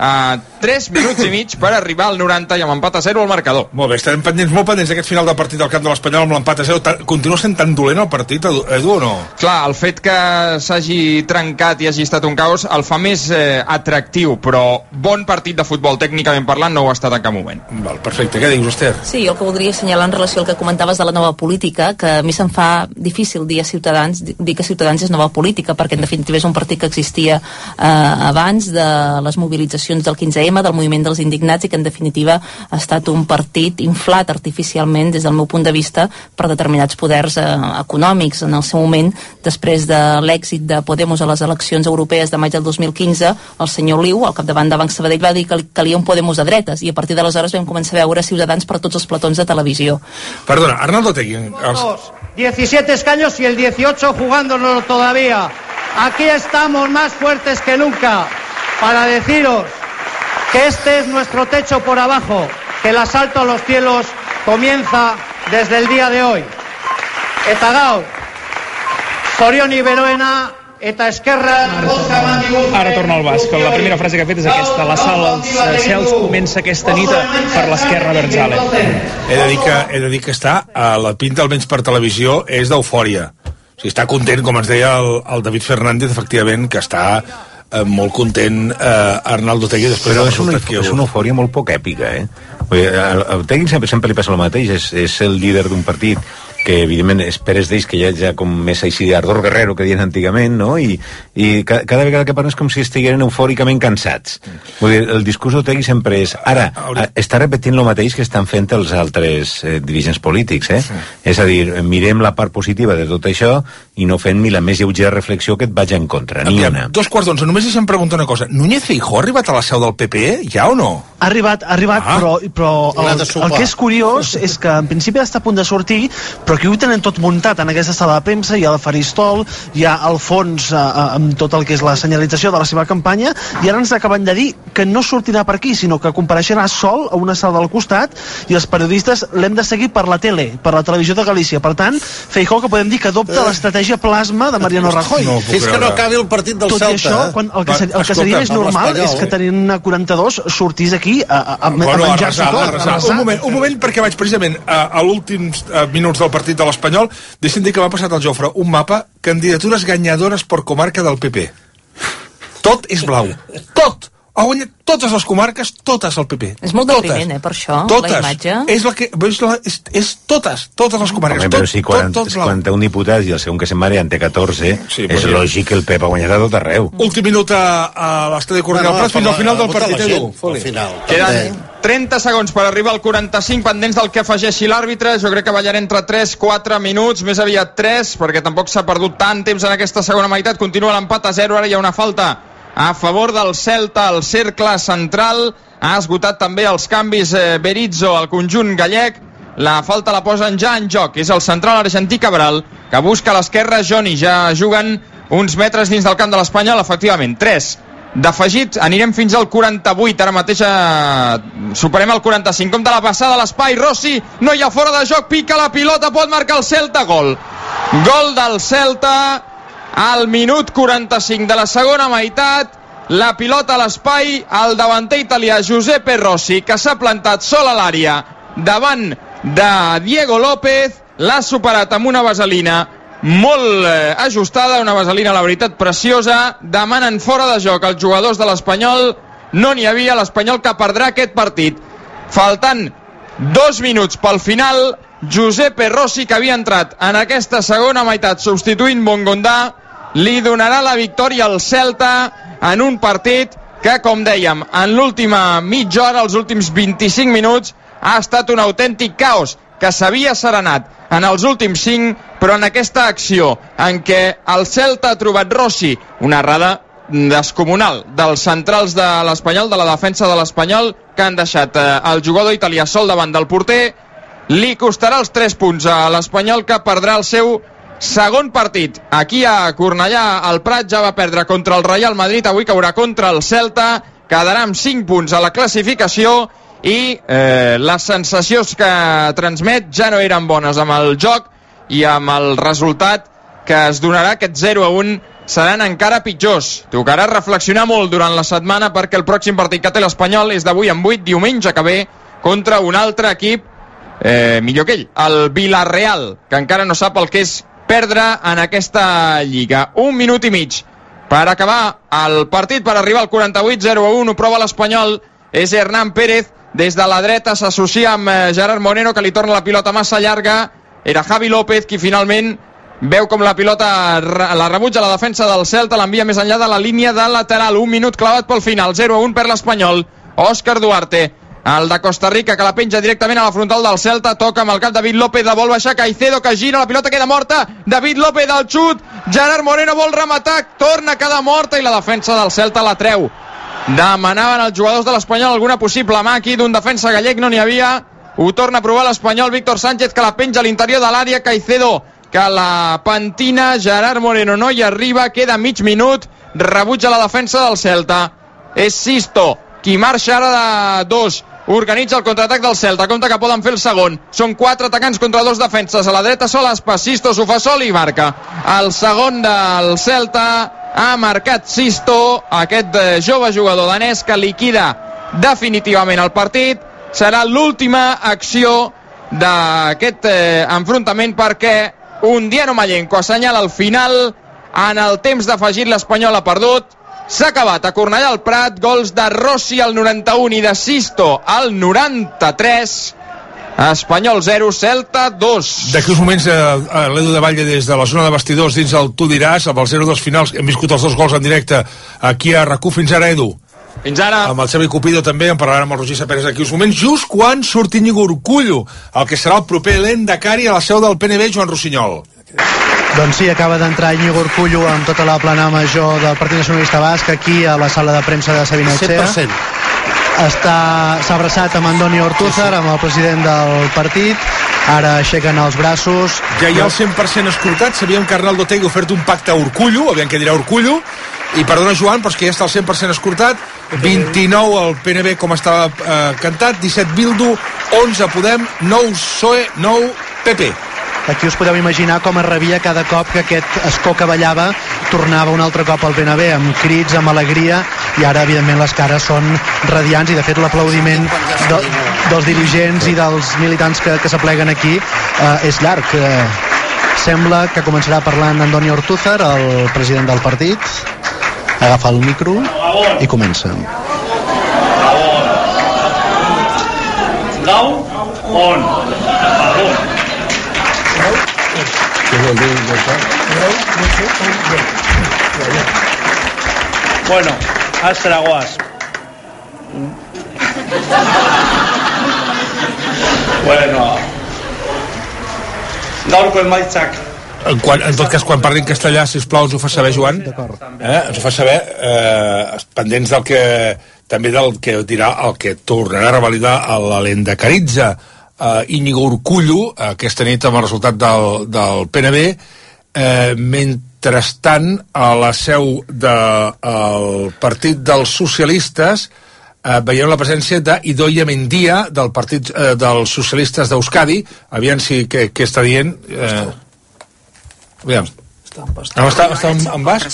a tres minuts i mig per arribar al noranta i amb empat a zero al marcador. Molt bé, estarem pendents, molt pendents d'aquest final del partit del camp de l'Espanyol amb l'empat a zero. Continua sent tan dolent el partit, Edu, o no? Clar, el fet que s'hagi trencat i hagi estat un caos el fa més eh, atractiu, però bon partit de futbol, tècnicament parlant, no ho ha estat en cap moment. Val, perfecte, què dius, Esther? Sí, jo el que voldria assenyalar en relació al que comentaves de la nova política, que a mi se'm fa difícil dir a Ciutadans, dir que Ciutadans és nova política, perquè en definitiva és un partit que existia eh, abans de les mobilitzacions accions del quinze ema, del moviment dels indignats, i que en definitiva ha estat un partit inflat artificialment des del meu punt de vista per determinats poders eh, econòmics. En el seu moment, després de l'èxit de Podemos a les eleccions europees de maig del dos mil quinze, el senyor Liu, al capdavant de Banc Sabadell, va dir que calia un Podemos de dretes, i a partir d'aleshores vam començar a veure Ciutadans per tots els platons de televisió. Perdona, Arnaldo Otegi. Els... diecisiete escaños y el dieciocho jugándonos todavía. Aquí estamos más fuertes que nunca para deciros que este es nuestro techo por abajo, que el asalto a los cielos comienza desde el día de hoy. Eta gaur, Zorioni beroena eta esquerra... Ara torna al basc. La primera frase que ha fet és aquesta: l'assalt als cels comença aquesta nit per l'esquerra Berzale. He de dir que, he de dir que està a la pinta, almenys per televisió, és d'eufòria. O sigui, està content, com ens deia el, el David Fernández, efectivament, que està eh, molt content eh, Arnaldo Otegi després Però del és una, resultat que hi ha hagut. és una eufòria molt poc èpica, eh? El Otegi sempre, sempre li passa el mateix, és, és el líder d'un partit que evidentment esperes d'ells que hi ha ja com més així d'ardor guerrero que diuen antigament, no? I, i ca, cada vegada que parlen és com si estigueren eufòricament cansats. Vull dir, el discurs d'Otegi sempre és... Ara, està repetint el mateix que estan fent els altres eh, dirigents polítics, eh? Sí. És a dir, mirem la part positiva de tot això i no fent ni la més lleugera reflexió que et vagi en contra, ni Aviam, una. Dos quarts d'onze, només deixa'm preguntar una cosa. Núñez Feijóo ha arribat a la seu del P P E, ja o no? Ha arribat, ha arribat, ah. però, però el, el que és curiós és que en principi està a punt de sortir, però que ho tenen tot muntat en aquesta sala de premsa. Hi ha el faristol, hi ha el fons eh, amb tot el que és la senyalització de la seva campanya, i ara ens acaben de dir que no sortirà per aquí, sinó que compareixerà sol a una sala del costat, i els periodistes l'hem de seguir per la tele, per la televisió de Galícia. Per tant, Feijóo, que podem dir que adopta eh. l'estratègia plasma de Mariano Rajoy. No, fins que no acabi el partit del tot Celta. Tot i això, quan el, que ser, el que seria més normal és que tenint una quaranta-dos sortís aquí a, a, a, bueno, a menjar-se tot. Arrasar. Un moment, un moment, perquè vaig precisament a, a l'últims minuts del partit de l'Espanyol, deixem dir que m'ha passat al Jofre un mapa, candidatures guanyadores per comarca del P P. Tot és blau. Tot! Ha guanyat totes les comarques, totes el P P. És molt depriment, eh, per això, totes. La imatge. És la que, és, la, és, és totes, totes les comarques. Home, tot, però si quan, tot, tot blau. quan té un diputat i el segon que se'n mare en té catorze, sí, és sí. lògic que el Pep ha guanyat a tot arreu. Últim minut a, a l'estadi Cornellà del Prat, fins al final del partit, Edu. Al final. Queden trenta segons per arribar al quaranta-cinc, pendents del que afegeixi l'àrbitre. Jo crec que ballarà entre tres quatre minuts, més aviat tres, perquè tampoc s'ha perdut tant temps en aquesta segona meitat. Continua l'empat a zero, ara hi ha una falta a favor del Celta, al cercle central. Ha esgotat també els canvis eh, Berizzo al conjunt gallec. La falta la posen ja en joc. És el central argentí Cabral, que busca a l'esquerra Joni. Ja juguen uns metres dins del camp de l'Espanyol, efectivament. tres d'afegit, anirem fins al quaranta-vuit. Ara mateix eh, superem el quaranta-cinc. Com de la passada a l'espai, Rossi, no hi ha fora de joc, pica la pilota, pot marcar el Celta. Gol. Gol del Celta al minut quaranta-cinc de la segona meitat. La pilota a l'espai, el davanter italià Giuseppe Rossi, que s'ha plantat sol a l'àrea davant de Diego López, l'ha superat amb una vaselina molt eh, ajustada, una vaselina, la veritat, preciosa. Demanen fora de joc els jugadors de l'Espanyol. No n'hi havia, l'Espanyol que perdrà aquest partit. Faltant dos minuts pel final, Giuseppe Rossi, que havia entrat en aquesta segona meitat substituint Bongondà, li donarà la victòria al Celta en un partit que, com dèiem, en l'última mitja hora, els últims vint-i-cinc minuts, ha estat un autèntic caos que s'havia serenat en els últims cinc, però en aquesta acció en què el Celta ha trobat Rossi, una errada descomunal dels centrals de l'Espanyol, de la defensa de l'Espanyol, que han deixat eh, el jugador italià sol davant del porter, li costarà els tres punts a l'Espanyol, que perdrà el seu segon partit. Aquí a Cornellà el Prat ja va perdre contra el Real Madrid, avui caurà contra el Celta, quedarà amb cinc punts a la classificació, i eh, les sensacions que transmet ja no eren bones amb el joc, i amb el resultat que es donarà, aquest zero a un, seran encara pitjors. Tocarà reflexionar molt durant la setmana, perquè el pròxim partit que té l'Espanyol és d'avui en vuit, diumenge que ve, contra un altre equip eh, millor que ell, el Villarreal, que encara no sap el que és perdre en aquesta lliga. Un minut i mig per acabar el partit, per arribar al quaranta-vuit, zero a un, ho prova l'Espanyol, és Hernán Pérez, des de la dreta s'associa amb Gerard Moreno, que li torna la pilota massa llarga, era Javi López qui finalment veu com la pilota la rebutja la defensa del Celta, l'envia més enllà de la línia de lateral. Un minut clavat pel final, zero a un per l'Espanyol. Òscar Duarte, el de Costa Rica, que la penja directament a la frontal del Celta, toca amb el cap David López, de vol baixar Caicedo, que gira, la pilota queda morta, David López del xut, Gerard Moreno vol rematar, torna a quedar morta i la defensa del Celta la treu. Demanaven els jugadors de l'Espanyol alguna possible mà aquí d'un defensa gallec, no n'hi havia. Ho torna a provar l'Espanyol, Víctor Sánchez, que la penja a l'interior de l'àrea, Caicedo que la pentina, Gerard Moreno no hi arriba, queda mig minut, rebutja la defensa del Celta. És Sisto qui marxa ara de dos, organitza el contraatac del Celta, compta que poden fer el segon. Són quatre atacants contra dos defenses, a la dreta sol Aspas, Sisto s'ho fa sol i marca. El segon del Celta ha marcat Sisto, aquest jove jugador danès que liquida definitivament el partit. Serà l'última acció d'aquest eh, enfrontament, perquè un Diano Mallenco assenyala el final. En el temps d'afegit l'Espanyol ha perdut. S'ha acabat a Cornellà al Prat, gols de Rossi al noranta-un i de Sisto al noranta-tres. Espanyol zero, Celta dos. D'aquí uns moments eh, l'Edu de Batlle des de la zona de vestidors dins el Tu diràs, amb el zero dos finals. Hem viscut els dos gols en directe aquí a RAC u. Fins ara, Edu. Fins ara. Amb el Xavi Cupido també, en parlarem amb el Roger Saperes d'aquí uns moments, just quan surti Íñigo Urkullu, el que serà el proper Lehendakari a la seu del P N B, Joan Rossinyol. Doncs sí, acaba d'entrar Íñigo Urkullu amb tota la plana major del Partit Nacionalista Basc aquí a la sala de premsa de Sabina Etxea. S'ha abraçat amb Andoni Ortúzar, amb el president del partit. Ara aixequen els braços. Ja hi ha el cent per cent escoltat. Sabíem que Arnaldo Otegi ha ofert un pacte a Urkullu, aviam què dirà Urkullu. I perdona, Joan, però és que ja està el cent per cent escoltat. vint-i-nou el P N B com estava eh, cantat, disset Bildu, onze Podem, nou P S O E, nou P P. Aquí us podeu imaginar com es rebia cada cop que aquest escó que ballava tornava un altre cop al P N B, amb crits, amb alegria, i ara evidentment les cares són radiants, i de fet l'aplaudiment de, dels dirigents i dels militants que, que s'apleguen aquí eh, és llarg. Eh, sembla que començarà parlant Andoni Ortúzar, el president del partit. Agafa el micro i comença. Gau on? Bueno, Astraguas. Bueno. Gaurko emaitzak. En, quan, en tot cas, quan parli en castellà, sisplau, ens ho fa saber, Joan. Eh? Ens ho fa saber, eh, pendents del que, també del que dirà el que tornarà a revalidar a la Lehendakaritza eh, Íñigo Urkullu aquesta nit amb el resultat del, del P N B. Eh, mentrestant, a la seu del de, Partit dels Socialistes eh, veiem la presència d'Idoia Mendia del Partit eh, dels Socialistes d'Euskadi. Aviam si què, què està dient. Eh, aviam. ¿No está, está en, en Basque?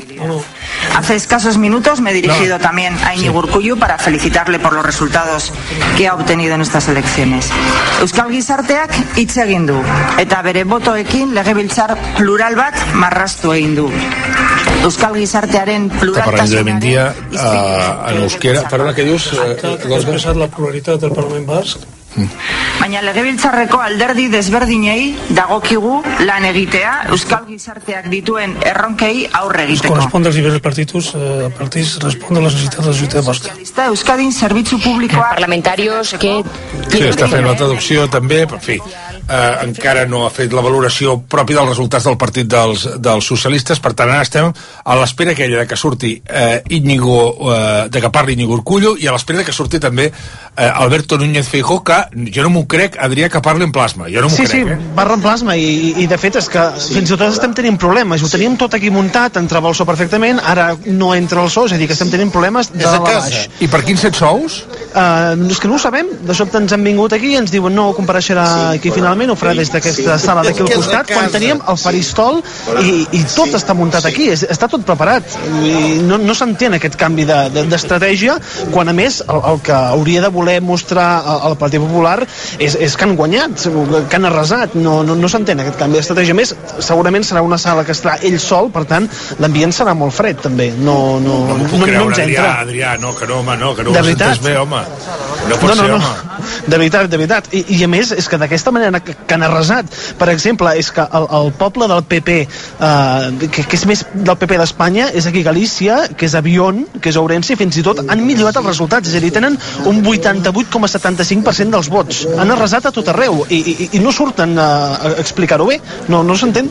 Hace escasos minutos me he dirigido no. también a Íñigo Urkullu para felicitarle por los resultados que ha obtenido en estas elecciones. Euskal Gizarteak hitz egin du eta bere botoekin legebiltzar plural bat marraztu egin du. Euskal Gizartearen pluraltasunaren uh, en euskera. Perdona, què dius? Que ha expressat la pluralitat del Parlament Basc. Baina legebiltzarreko alderdi desberdinei dagokigu lan egitea Euskal Gizarteak dituen erronkei aurre egiteko. Corresponde als diversos partits, eh, partits responde a les necessitats de la societat basca. Euskadin zerbitzu publikoa parlamentarios que... Sí, està fent la traducció també, en fi. Eh, encara no ha fet la valoració pròpia dels resultats del partit dels, dels socialistes, per tant ara estem a l'espera aquella de que surti eh, Íñigo, eh, de que parli Íñigo Urkullu, i a l'espera de que surti també eh, Alberto Núñez Feijóo, que jo no m'ho crec, Adrià, que parli en plasma. Jo no m'ho sí, crec, sí, eh? parla en plasma, i, i de fet és que sí. fins i tot estem tenint problemes. Ho teníem tot aquí muntat, entrava el so perfectament, ara no entra el so, és a dir, que estem tenint problemes de dalt a baix. I per quins set sous? Uh, és que no ho sabem, de sobte ens han vingut aquí i ens diuen no compareixerà sí, aquí finalment, ho farà des d'aquesta sala d'aquí al costat, quan teníem el faristol i, i tot està muntat aquí, és, està tot preparat, i no, no s'entén aquest canvi d'estratègia, de, de, quan a més el, el que hauria de voler mostrar el Partit Popular és, és que han guanyat, que han arrasat, no, no, no s'entén aquest canvi d'estratègia. Més, segurament serà una sala que estarà ell sol, per tant l'ambient serà molt fred també, no, no, no, no, no, no ens Adrià, entra. Adrià, no, que no, home, no, que no de ho veritat? sentes bé, home. No pot no, no, ser, no. home. De veritat, de veritat. I, i a més, és que d'aquesta manera que, que han arrasat. Per exemple, és que el, el poble del P P, eh, que, que és més del P P d'Espanya, és aquí Galícia, que és Avión, que és Ourense, i fins i tot han millorat els resultats, és a dir, tenen un vuitanta-vuit coma setanta-cinc per cent dels vots. Han arrasat a tot arreu i, i, i no surten a, a explicar-ho bé. No, no s'entén.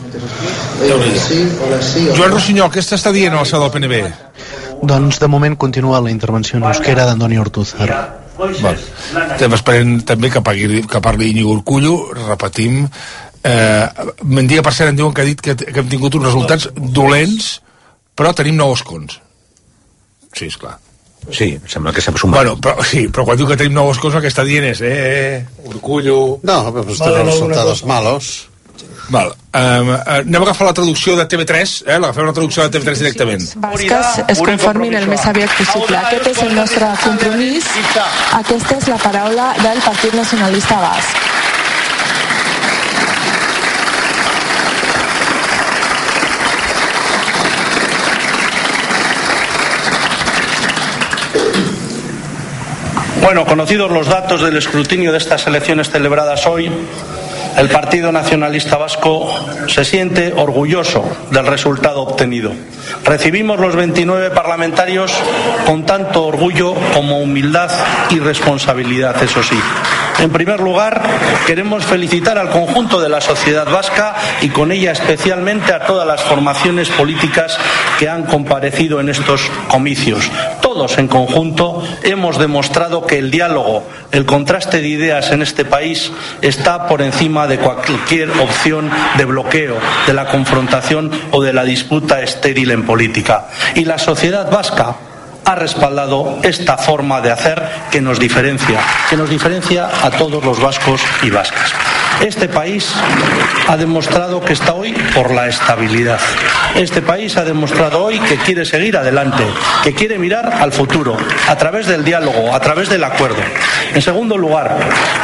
Joan Rossinyol, què està dient a la seu del P N B? Doncs de moment continua la intervenció en euskera d'Antoni Ortúzar. Bueno, estem esperant també que, pagui, que parli Íñigo Urkullu. Repetim, eh, Mendia, per cert, em diuen que ha dit que, que hem tingut uns resultats dolents, però tenim nou escons. Sí, esclar. Sí, sembla que s'ha sumat. Bueno, però, sí, però quan diu que tenim nou escons, el que està dient és eh, Urkullu... No, però pues vale, los resultados malos. Val. Um, uh, anem a agafar la traducció de T V tres, eh? L'agafem la traducció de T V tres directament. Basques es conformin el més aviat possible. Aquest és el nostre compromís. Aquesta és la paraula del Partit Nacionalista Basc. Bueno, conocidos los datos del escrutinio de estas elecciones celebradas hoy, el Partido Nacionalista Vasco se siente orgulloso del resultado obtenido. Recibimos los veintinueve parlamentarios con tanto orgullo como humildad y responsabilidad, eso sí. En primer lugar, queremos felicitar al conjunto de la sociedad vasca y con ella especialmente a todas las formaciones políticas que han comparecido en estos comicios. Todos en conjunto hemos demostrado que el diálogo, el contraste de ideas en este país está por encima de cualquier opción de bloqueo, de la confrontación o de la disputa estéril en política. Y la sociedad vasca ha respaldado esta forma de hacer que nos diferencia, que nos diferencia a todos los vascos y vascas. Este país ha demostrado que está hoy por la estabilidad. Este país ha demostrado hoy que quiere seguir adelante, que quiere mirar al futuro, a través del diálogo, a través del acuerdo. En segundo lugar,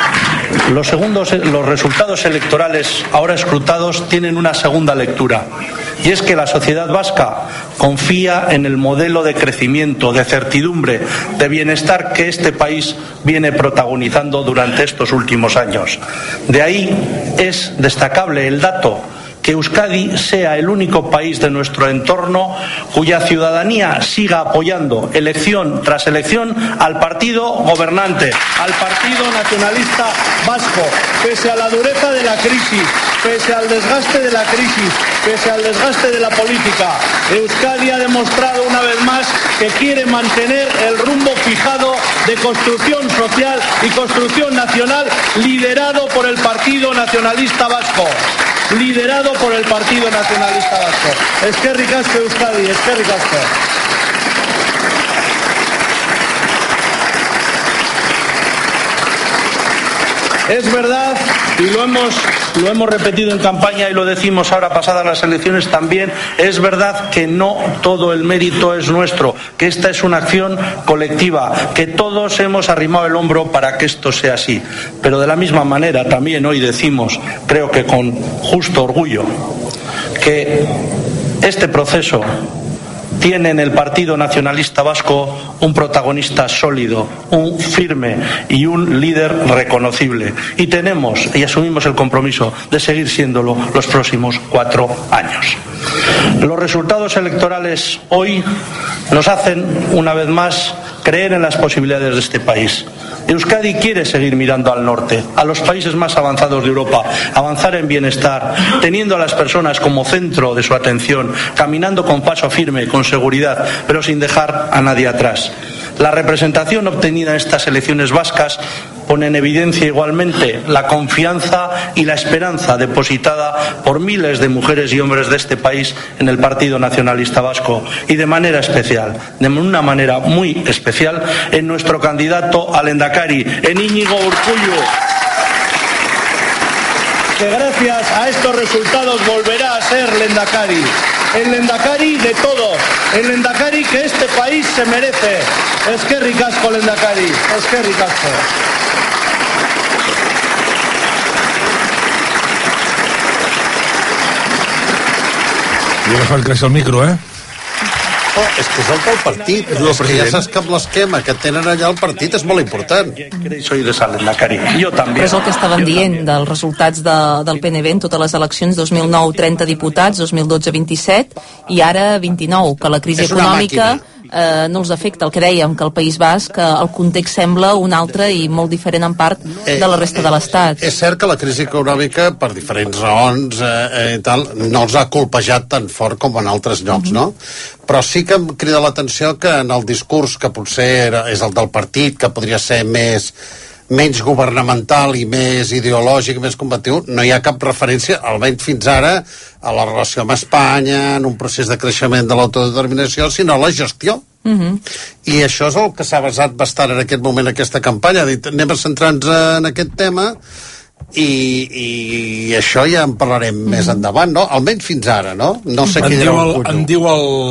los, segundos, los resultados electorales ahora escrutados tienen una segunda lectura. Y es que la sociedad vasca confía en el modelo de crecimiento, de certidumbre, de bienestar que este país viene protagonizando durante estos últimos años. De ahí es destacable el dato que Euskadi sea el único país de nuestro entorno cuya ciudadanía siga apoyando elección tras elección al partido gobernante, al Partido Nacionalista Vasco, pese a la dureza de la crisis, pese al desgaste de la crisis, pese al desgaste de la política. Euskadi ha demostrado una vez más que quiere mantener el rumbo fijado de construcción social y construcción nacional liderado por el Partido Nacionalista Vasco. Liderado por el Partido Nacionalista Vasco. Eskerrik asko Euskadi, eskerrik asko. Es verdad, y lo hemos, lo hemos repetido en campaña y lo decimos ahora pasadas las elecciones también, es verdad que no todo el mérito es nuestro, que esta es una acción colectiva, que todos hemos arrimado el hombro para que esto sea así. Pero de la misma manera también hoy decimos, creo que con justo orgullo, que este proceso tiene en el Partido Nacionalista Vasco un protagonista sólido, un firme y un líder reconocible. Y tenemos y asumimos el compromiso de seguir siéndolo los próximos cuatro años. Los resultados electorales hoy nos hacen, una vez más, creer en las posibilidades de este país. Euskadi quiere seguir mirando al norte, a los países más avanzados de Europa, avanzar en bienestar, teniendo a las personas como centro de su atención, caminando con paso firme, con seguridad, pero sin dejar a nadie atrás. La representación obtenida en estas elecciones vascas pone en evidencia igualmente la confianza y la esperanza depositada por miles de mujeres y hombres de este país en el Partido Nacionalista Vasco y de manera especial, de una manera muy especial, en nuestro candidato al Lehendakari, en Íñigo Urkullu, que gracias a estos resultados volverá a ser Lehendakari. El Lehendakari de todos, el Lehendakari que este país se merece. Eskerrik asko, Lehendakari, eskerrik asko. I ara fan créixer el micro, eh? Oh, és que és el del partit. És, és que ja saps que amb l'esquema que tenen allà el partit és molt important. Però és el que estaven dient dels resultats de, del P N V en totes les eleccions, dos mil nou trenta diputats, dos mil dotze vint-i-set i ara vint-i-nou, que la crisi econòmica eh, no els afecta. El que dèiem, que al País Basc el context sembla un altre i molt diferent en part de la resta de l'Estat. És cert que la crisi econòmica, per diferents raons eh, eh, tal, no els ha colpejat tan fort com en altres llocs, no? Però sí que em crida l'atenció que en el discurs, que potser era, és el del partit, que podria ser més menys governamental i més ideològic, més combatiu, no hi ha cap referència, almenys fins ara, a la relació amb Espanya, en un procés de creixement de l'autodeterminació, sinó a la gestió. Uh-huh. I això és el que s'ha basat bastant en aquest moment, aquesta campanya. Ha dit, anem a centrar-nos en aquest tema i, i això ja en parlarem uh-huh. més endavant, no? Almenys fins ara, no? No sé qui dirà el cullo. En diu el,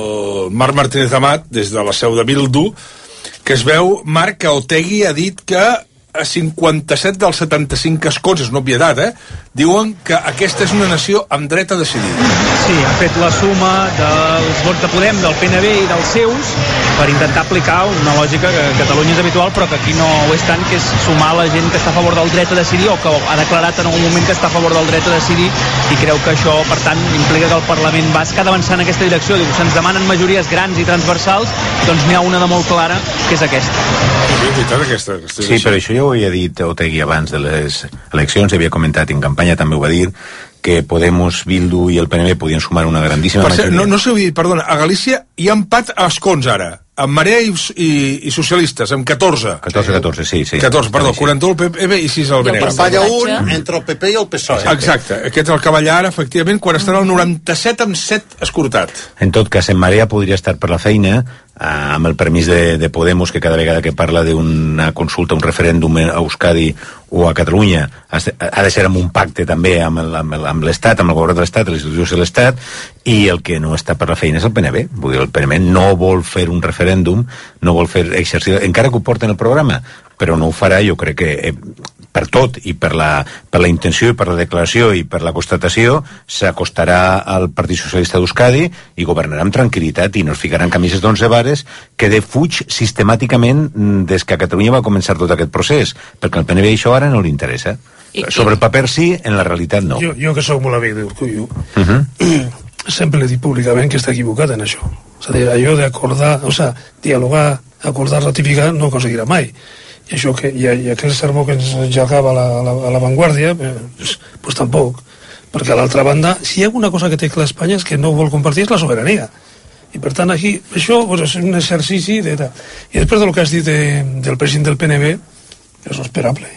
el Marc Martínez Amat, des de la seu de Bildu, que es veu, Marc, que Otegi ha dit que a cinquanta-set dels setanta-cinc escons, és una obvietat, eh? Diuen que aquesta és una nació amb dret a decidir. Sí, ha fet la suma dels vots de Podem, del P N V i dels seus per intentar aplicar una lògica que a Catalunya és habitual, però que aquí no ho és tant, que és sumar la gent que està a favor del dret a decidir o que ha declarat en algun moment que està a favor del dret a decidir, i creu que això, per tant, implica que el Parlament basc ha d'avançar en aquesta direcció. Diu, se'ns demanen majories grans i transversals, doncs n'hi ha una de molt clara, que és aquesta. Sí, aquesta, aquesta, aquesta. Sí, però això ja ho havia dit Otegi abans de les eleccions, havia comentat en campanya, també ho va dir, que Podemos, Bildu i el P N V podien sumar una grandíssima per majoria. No, no s'ho havia dit, perdona, a Galícia hi ha empat a escons ara, amb Marea i, i, i socialistes, amb catorze. catorze, catorze, sí, sí. catorze, perdó, quaranta-u el P P V i sis el B N G. Falla un entre el P P i el P S O E. Exacte, aquest és el que balla ara, efectivament, quan estarà al noranta-set amb set escrutat. En tot cas, en Marea podria estar per la feina, eh, amb el permís de, de Podemos, que cada vegada que parla d'una consulta, un referèndum a Euskadi o a Catalunya, ha de ser amb un pacte també amb, el, amb, el, amb l'Estat, amb el govern de l'Estat, les institucions de l'Estat, i el que no està per la feina és el P N V. Vull dir, el P N V no vol fer un referèndum, no vol fer exercici, encara que ho porta en el programa, però no ho farà, jo crec que eh, per tot, i per la, per la intenció i per la declaració i per la constatació, s'acostarà al Partit Socialista d'Euskadi i governarà amb tranquil·litat i no es ficarà en camises d'onze vares, que defuig sistemàticament des que a Catalunya va començar tot aquest procés, perquè al P N V això ara no li interessa. I, sobre el paper sí, en la realitat no. Jo, jo que sóc molt amic d'Urkullu, uh-huh. sempre li dic públicament que està equivocat en això. És a dir, allò d'acordar, o sigui, dialogar, acordar, ratificar, no aconseguirà mai. I això que, i, i aquell sermó que ens llegava a la, a la, a la Vanguardia, pues, pues tampoc. Perquè a l'altra banda, si hi ha alguna cosa que té clar Espanya és que no vol compartir és la sobirania. I per tant aquí, això pues, és un exercici de... I després del que has dit de, del president del P N V, és esperable.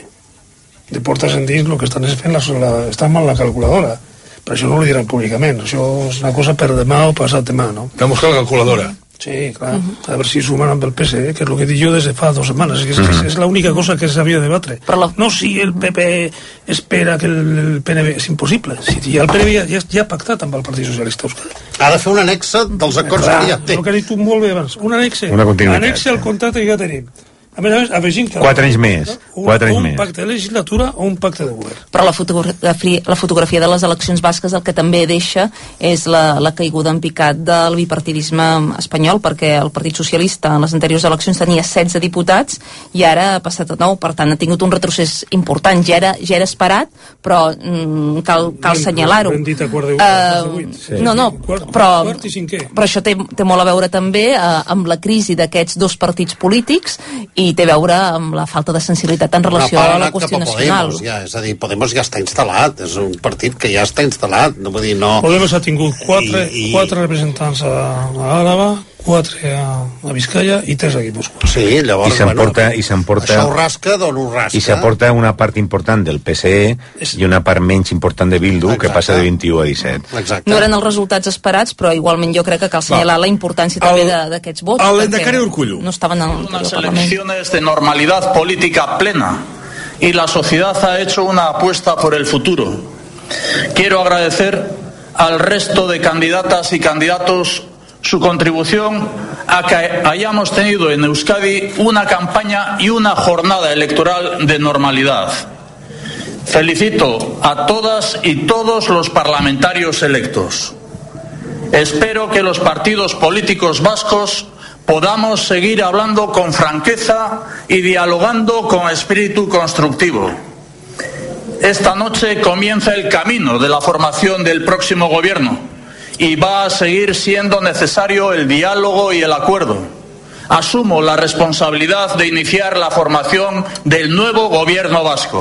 De portes endins el que estan fent la, la, estan mal la calculadora, però això no ho diran públicament, això és una cosa per demà o passat demà, no? Vam buscar la calculadora. Sí, clar, uh-huh. A veure si sumen amb el P S E, que és el que dic jo des de fa dues setmanes, és, uh-huh. és, és l'única cosa que s'havia de debatre. La... No si el P P espera que el, el P N V... És impossible, si ja el P N V ja, ja, ja ha pactat amb el Partit Socialista Euskadi. Ha de fer un anexe dels acords clar, que ja té. El que has dit tu molt bé abans, un anexe, una anexe al contracte que ja tenim. A més a més, afegint que... Quatre anys més. Un, Quatre anys un més. pacte de legislatura o un pacte de govern. Però la fotografia, la fotografia de les eleccions basques el que també deixa és la, la caiguda en picat del bipartidisme espanyol, perquè el Partit Socialista en les anteriors eleccions tenia setze diputats i ara ha passat a nou, per tant ha tingut un retrocés important, ja era, ja era esperat, però mm, cal, cal assenyalar-ho. Uh, no, no, però, però això té, té molt a veure també uh, amb la crisi d'aquests dos partits polítics i té a veure amb la falta de sensibilitat en relació a la qüestió nacional. Podemos, ja, és a dir, Podemos ja està instal·lat, és un partit que ja està instal·lat, no vull dir, no... Podemos ha tingut quatre, I, i... quatre representants a, a Àlava, quatre a, a Vizcaya i tres a Guipúscoa. Sí, llavors, I s'emporta, bueno, i s'emporta, això ho rasca d'on ho rasca. I s'aporta una part important del P S E és... i una part menys important de Bildu, exacte, que passa de vint-i-u a disset. Exacte. No eren els resultats esperats, però igualment jo crec que cal assenyalar la importància també d'aquests vots. El Endacari Urkullu. No estaven en el unas elecciones de normalidad política plena y la sociedad ha hecho una apuesta por el futuro. Quiero agradecer al resto de candidatas y candidatos su contribución a que hayamos tenido en Euskadi una campaña y una jornada electoral de normalidad. Felicito a todas y todos los parlamentarios electos. Espero que los partidos políticos vascos podamos seguir hablando con franqueza y dialogando con espíritu constructivo. Esta noche comienza el camino de la formación del próximo gobierno y va a seguir siendo necesario el diálogo y el acuerdo. Asumo la responsabilidad de iniciar la formación del nuevo gobierno vasco.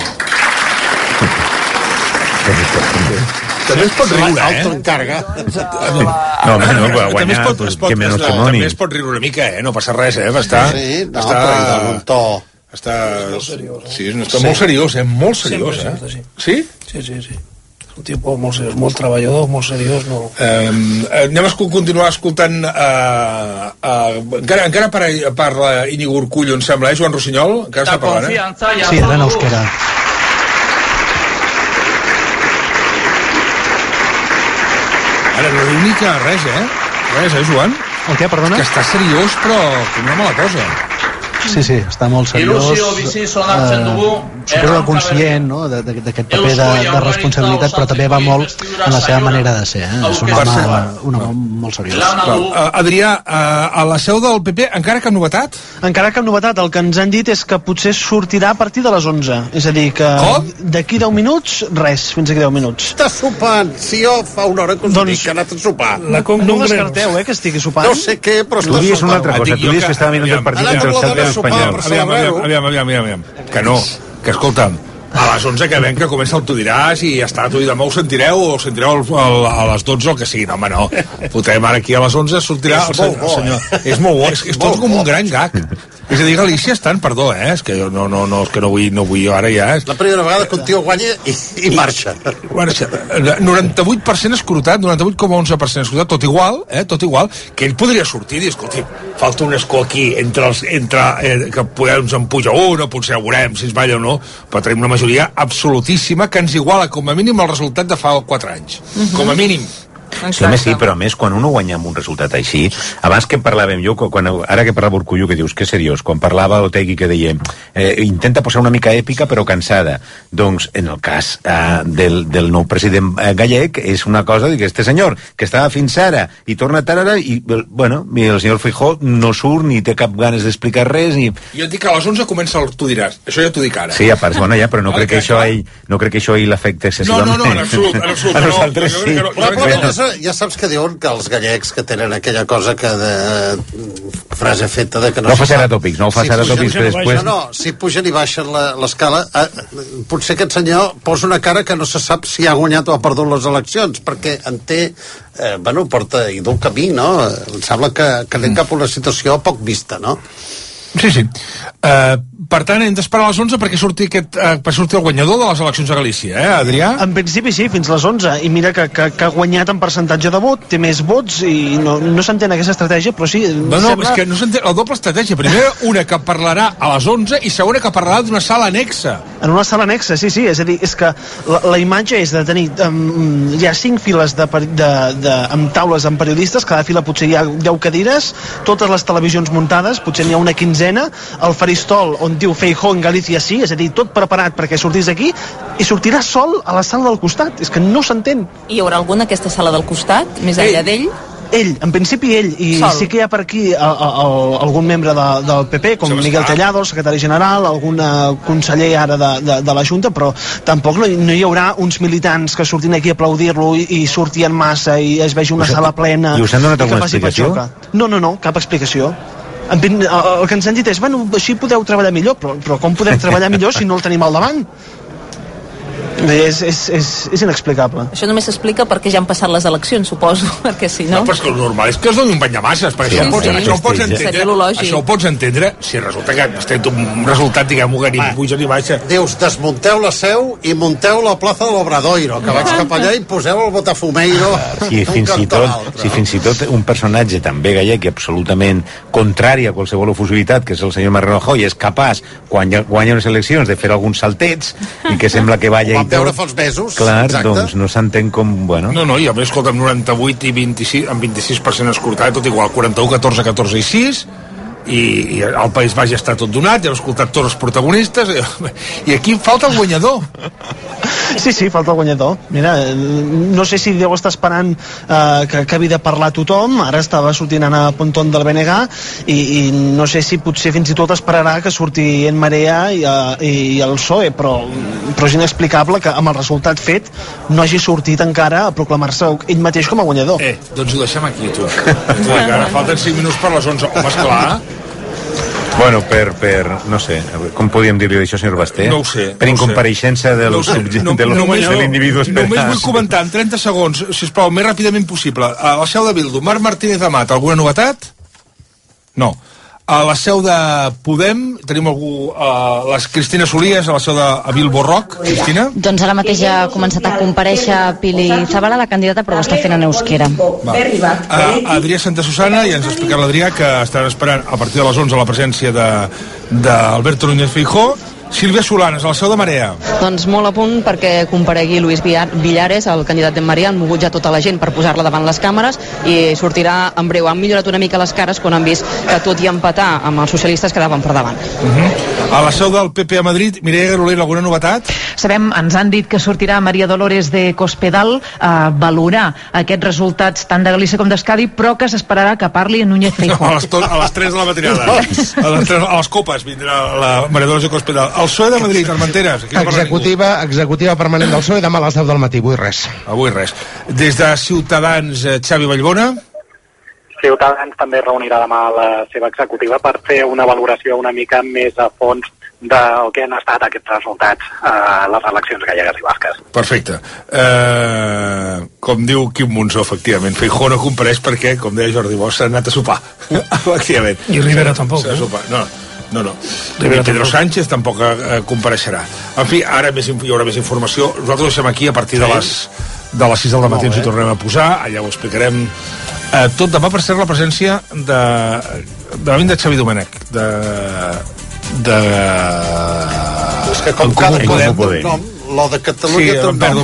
També es pot riure, eh? Autoencarga. No, home, no, però també es guanyar, pot, pues, es pot, que menys es, que moni. també es pot riure una mica, eh? No passa res, eh? Està, Sí, no, està, però hi ha un to. Està, sí, està molt seriós, eh? Molt seriós, eh? Sempre, sí. Sí? Sí, sí, sí. És un tipus molt seriós, molt treballador, molt seriós. No... Eh, anem a escol- continuar escoltant eh, eh, encara, encara per, parla Íñigo Urkullu, em sembla, eh? Joan Rossinyol, encara està parlant, eh? Sí, ara en euskera. Ara, no diu ni que res, eh? Res, eh, Joan? El què, perdona? Que està seriós, però que no mala cosa. Sí, sí, està molt seriós. Ilusio bizi sonatzen dugu. Suposo conscient, no?, de- de- d'aquest paper de, de responsabilitat, però també va molt en la seva manera de ser, eh? És un home, un home molt seriós. Uh, Adrià, uh, a la seu del P P, encara cap novetat? Encara cap novetat, el que ens han dit és que potser sortirà a partir de les onze. És a dir, que d'aquí deu minuts, res, fins aquí deu minuts. Està sopant, si jo fa una hora que us Doncs, dic que ha anat a sopar. La no ho descarteu, eh, que estigui sopant. No sé què, però Tu està dius una altra sopant. cosa, tu dius que estava mirant el partit entre el Celta i l'Espanyol. Aviam, aviam, aviam, aviam, aviam, aviam. Que no, que escolta'm, a les onze que ven que comença el Tu diràs i ja està, tu i demà ho sentireu o ho sentireu al, al, a les dotze o que sigui, no home no, fotem ara aquí a les onze sortirà És el, molt senyor, bo, el senyor. eh? És molt bo, és, és tot com un gran gag. És a dir, Galícia estan, perdó, eh? És que jo no, no, no, és que no vull, no vull jo ara ja. És... La primera vegada que un tio guanya i, i marxa. Marxa. noranta-vuit per cent escrutat, noranta-vuit coma onze per cent escrutat, tot igual, eh? Tot igual, que ell podria sortir i dir, escolti, falta un escó aquí entre els, entre, eh, que podem ens en puja un, o potser ja veurem si es balla o no, però tenim una majoria absolutíssima que ens iguala com a mínim el resultat de fa quatre anys. Mhm. Com a mínim. Sí, home, sí, però a més, quan uno guanya amb un resultat així, abans que parlàvem jo, quan, ara que parlava Urkullu, que dius que seriós, quan parlava Otegi que deia eh, intenta posar una mica èpica però cansada, doncs en el cas eh, del, del nou president eh, gallec és una cosa que este senyor que estava fins ara i torna tard ara i, bueno, i el senyor Feijóo no surt ni té cap ganes d'explicar res i... Jo et dic que a les onze comença el Tu diràs, això ja t'ho dic ara. Sí, a part, bueno, ja, però no Ah, crec que que això clar. ell, no crec que això ell l'afecta No, excessivament. no, no, en absolut, en absolut. A no, nosaltres jo sí. crec que no, jo crec que Probablement no. és, ja saps que diuen que els gallecs que tenen aquella cosa que de frase feta de que no, No se facis sap. atòpics, no ho facis pugen- atòpics, que després- No, no, si pugen i baixen la- l'escala, eh, potser aquest senyor posa una cara que no se sap si ha guanyat o ha perdut les eleccions, perquè en té, eh, bueno, porta i d'un camí, no? Em sembla que, que anem cap a una situació poc vista, no? Sí, sí. Uh, per tant, hem d'esperar a les onze perquè surti, aquest, uh, per sortir el guanyador de les eleccions a Galícia, eh, Adrià? En principi sí, fins les onze. I mira que, que, que ha guanyat en percentatge de vot, té més vots i no, no s'entén aquesta estratègia, però sí... No, no, sembla... és que no s'entén la doble estratègia. Primera, una que parlarà a les onze i segona que parlarà d'una sala anexa. En una sala anexa, sí, sí, és a dir, és que la, la imatge és de tenir um, hi ha cinc files de, peri- de, de, amb taules amb periodistes, cada fila potser hi ha deu cadires, totes les televisions muntades, potser n'hi ha una quinzena, el faristol on diu Feijóo en Galícia sí, és a dir, tot preparat perquè sortís aquí, i sortirà sol a la sala del costat, és que no s'entén. Hi haurà algú en aquesta sala del costat, més enllà d'ell? Ell, en principi ell, i Sol. sí que hi ha per aquí a, a, a, algun membre de, del P P, com Sebastià. Miguel Tellado, el secretari general, algun eh, conseller ara de, de, de la Junta, però tampoc no, hi- no hi haurà uns militants que surtin aquí a aplaudir-lo i, i surti en massa i es vegi una Us- sala plena. i us han donat que alguna faci explicació? patxoca. No, no, no, cap explicació. En, prin- el, el que ens han dit és, bueno, així podeu treballar millor, però, però com podem treballar millor si no el tenim al davant? És, és, és, és inexplicable. Això només s'explica perquè ja han passat les eleccions, suposo, perquè si no... No, però és que el normal és que es doni un bany de masses, perquè Sí, això, ho pots, sí. això, ho pots Seria entendre, lo lògic. això ho pots entendre si resulta que has tret un resultat, diguem-ho, que ni puja ni baixa. Dius, desmunteu la seu i munteu la plaça de l'Obradoiro, que vaig cap allà i poseu el Botafumeiro Si un fins, i cantó a tot, l'altre, si no? fins i tot un personatge també gallec i absolutament contrari a qualsevol ofusivitat, que és el senyor Mariano Rajoy, és capaç, quan ja- guanya unes eleccions, de fer alguns saltets i que sembla que balla Ho i vam veure tot, fa uns mesos, clar, exacte. doncs no s'entén com, bueno... No, no, i a més, escolta, amb noranta-vuit i vint-i-sis, amb vint-i-sis per cent escrutat, tot igual, quaranta-u, catorze, catorze i sis, i, i el País Baix ja està tot donat, ja hem escoltat tots els protagonistes, i aquí falta el guanyador. Sí, sí, falta el guanyador. Mira, no sé si deu estar esperant eh, que acabi de parlar tothom. Ara estava sortint Ana Pontón del B N G i, i no sé si potser fins i tot esperarà que surti en Marea i, i, i el P S O E, però, però és inexplicable que amb el resultat fet no hagi sortit encara a proclamar-se ell mateix com a guanyador. Eh, doncs ho deixem aquí, tu. Ara falten cinc minuts per les onze. Home, esclar. Bueno, per, per, no sé, com podíem dir-li d'això, senyor Basté? No ho sé. Per no incompareixença del, no sé. no, de, no, de l'individu esperat. Només vull comentar en trenta segons, sisplau, més ràpidament possible. A la seu de Bildu, Marc Martínez Amat, alguna novetat? No. A la seu de Podem tenim algú, uh, les Cristina Solies, a la seu de a Bilbo Rock. Cristina? Doncs ara mateix ja ha començat a comparèixer Pili Zabala, la candidata, però ho està fent en euskera. Uh, Adrià Santa Susana, ja ens ha explicat l'Adrià que estan esperant a partir de les onze la presència d'Alberto Núñez Feijóo. Sílvia Solanes, a la seu de Marea. Doncs molt a punt perquè comparegui Luis Villares, el candidat de Marea. Han mogut ja tota la gent per posar-la davant les càmeres i sortirà en breu. Han millorat una mica les cares quan han vist que tot i empatar amb els socialistes quedaven per davant. Uh -huh. A la seu del P P a Madrid, Mireia Garolera, alguna novetat? Sabem, ens han dit que sortirà Maria Dolores de Cospedal a valorar aquests resultats tant de Galícia com d'Escadi, però que s'esperarà que parli en Núñez Feijóo. No, a, les a les tres de la matinada. A les, tres, a les copes vindrà la Maria Dolores de Cospedal. El P S O E de Madrid, Armenteres. Executiva, executiva permanent del P S O E, demà a les deu del matí, avui res. Avui res. Des de Ciutadans, Xavi Vallbona. Ciutadans també reunirà demà la seva executiva per fer una valoració una mica més a fons del que han estat aquests resultats a les eleccions gallegues i basques. Perfecte. Uh, com diu Quim Monzó, efectivament, Feijóo no compareix perquè, com deia Jordi Bosch, s'ha anat a sopar. Efectivament. I Rivera tampoc. S'ha sopar, no. No, no. I Pedro Sánchez tampoc eh, compareixerà. En fi, ara més, hi haurà més informació. Nosaltres ho deixem aquí a partir de les, de les sis del matí ens hi tornarem a posar. Allà ho explicarem eh, tot. Demà per ser la presència de de la de Xavi Domènech de de és que com cada nom lo de Catalunya sí, té un nom.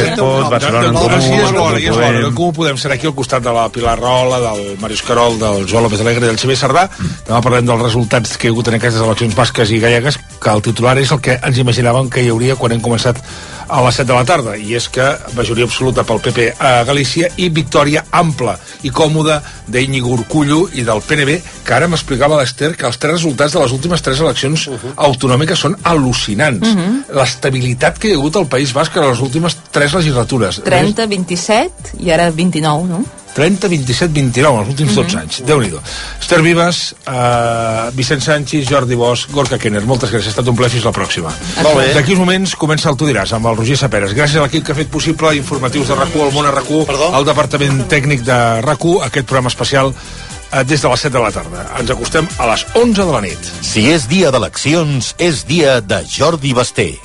Sí, és l'hora, és l'hora. El Com ho Podem serà aquí al costat de la Pilar Rahola, del Màrius Carol, del Joan López Alegre i del Xavier Sardà. Demà parlem dels resultats que hi ha hagut en aquestes eleccions basques i gallegues, que el titular és el que ens imaginàvem que hi hauria quan hem començat a les set de la tarda, i és que majoria absoluta pel P P a Galícia i victòria ampla i còmoda d'Iñigo Urkullu i del P N B, que ara m'explicava l'Ester que els tres resultats de les últimes tres eleccions uh -huh. autonòmiques són al·lucinants. Uh -huh. L'estabilitat que hi ha hagut al País Basc en les últimes tres legislatures. trenta, vint-i-set i ara vint-i-nou, no? trenta, vint-i-set, vint-i-nou, els últims dotze anys. Déu-n'hi-do. Esther Vives, uh, Vicent Sánchez, Jordi Bosch, Gorka Kenner, moltes gràcies, ha estat un plaer, fins la pròxima. D'aquí uns moments comença el Tu diràs, amb el Roger Saperes. Gràcies a l'equip que ha fet possible informatius de RAC u, el món a RAC u, el departament tècnic de RAC u, aquest programa especial uh, des de les set de la tarda. Ens acostem a les onze de la nit. Si és dia d'eleccions, és dia de Jordi Basté.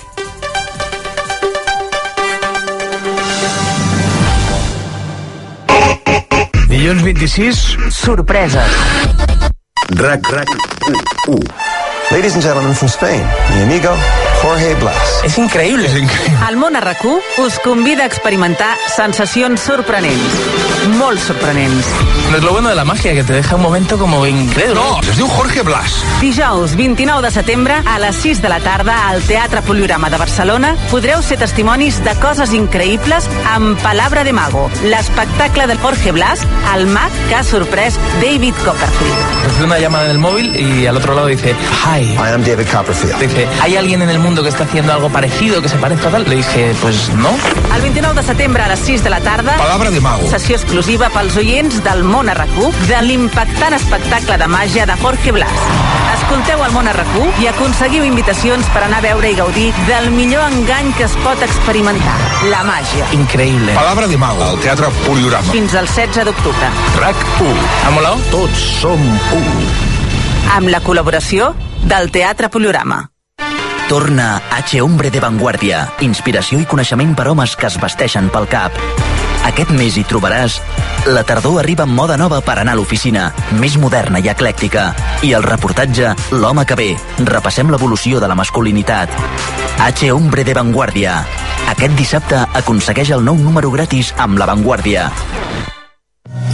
Dilluns vint-i-sis, sorpreses. RAC, RAC, u. Ladies and gentlemen from Spain, mi amigo Jorge Blas. És increïble. És increïble. El món a RAC u us convida a experimentar sensacions sorprenents. Molt sorprenents. No es lo bueno de la magia, que te deja un momento como increíble. No, es diu Jorge Blas. Dijous vint-i-nou de setembre, a les sis de la tarda, al Teatre Poliorama de Barcelona, podreu ser testimonis de coses increïbles amb Palabra de Mago, l'espectacle de Jorge Blas, el mag que ha sorprès David Copperfield. Recibe una llamada en el móvil y al otro lado dice, hi. I am David Copperfield. Dice, ¿hay alguien en el mundo que está haciendo algo parecido, que se parezca a tal? Le dije, pues no. El vint-i-nou de setembre a les sis de la tarda, Palabra de Mago. Sessió exclusiva pels oients del món a RAC u de l'impactant espectacle de màgia de Jorge Blas. Escolteu el món a RAC u i aconseguiu invitacions per anar a veure i gaudir del millor engany que es pot experimentar, la màgia. Increïble. Palabra de Mago, al Teatre Poliorama. Fins al setze d'octubre. RAC u. ¿Ha molado? Tots som u. Amb la col·laboració del Teatre Poliorama. Torna H. Hombre de Vanguardia, inspiració i coneixement per homes que es vesteixen pel cap. Aquest mes hi trobaràs la tardor arriba amb moda nova per anar a l'oficina, més moderna i eclèctica. I el reportatge L'home que ve. Repassem l'evolució de la masculinitat. H. Hombre de Vanguardia. Aquest dissabte aconsegueix el nou número gratis amb La Vanguardia.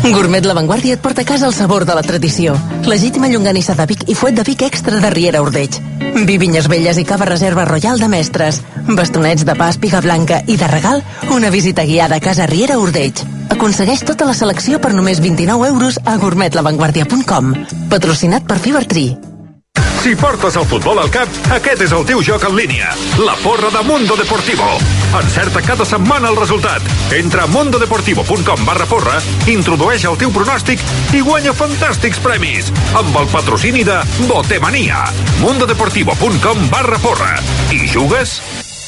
Gourmet La Vanguardia et porta a casa el sabor de la tradició. Legítima llonganissa de Vic i fuet de Vic extra de Riera Ordeig. Vi vinyes velles i cava reserva royal de mestres. Bastonets de pa, espiga blanca i de regal, una visita guiada a casa Riera Ordeig. Aconsegueix tota la selecció per només vint-i-nou euros a gourmet la vanguardia punt com. Patrocinat per Fevertree. Si portes el futbol al cap, aquest és el teu joc en línia. La porra de Mundo Deportivo. Encerta cada setmana el resultat. Entra a mundodeportivo.com barra porra, introdueix el teu pronòstic i guanya fantàstics premis. Amb el patrocini de Botemania. mundodeportivo.com barra porra. I jugues?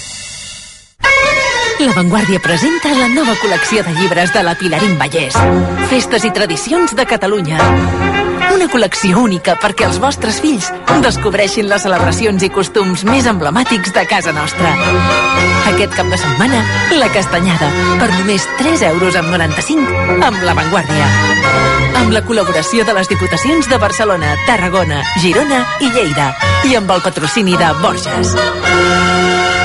La Vanguardia presenta la nova col·lecció de llibres de la Pilarín Vallès. Festes i tradicions de Catalunya. Una col·lecció única perquè els vostres fills descobreixin les celebracions i costums més emblemàtics de casa nostra. Aquest cap de setmana, la Castanyada, per només tres euros amb noranta-cinc, amb La Vanguardia. Amb la col·laboració de les Diputacions de Barcelona, Tarragona, Girona i Lleida. I amb el patrocini de Borges.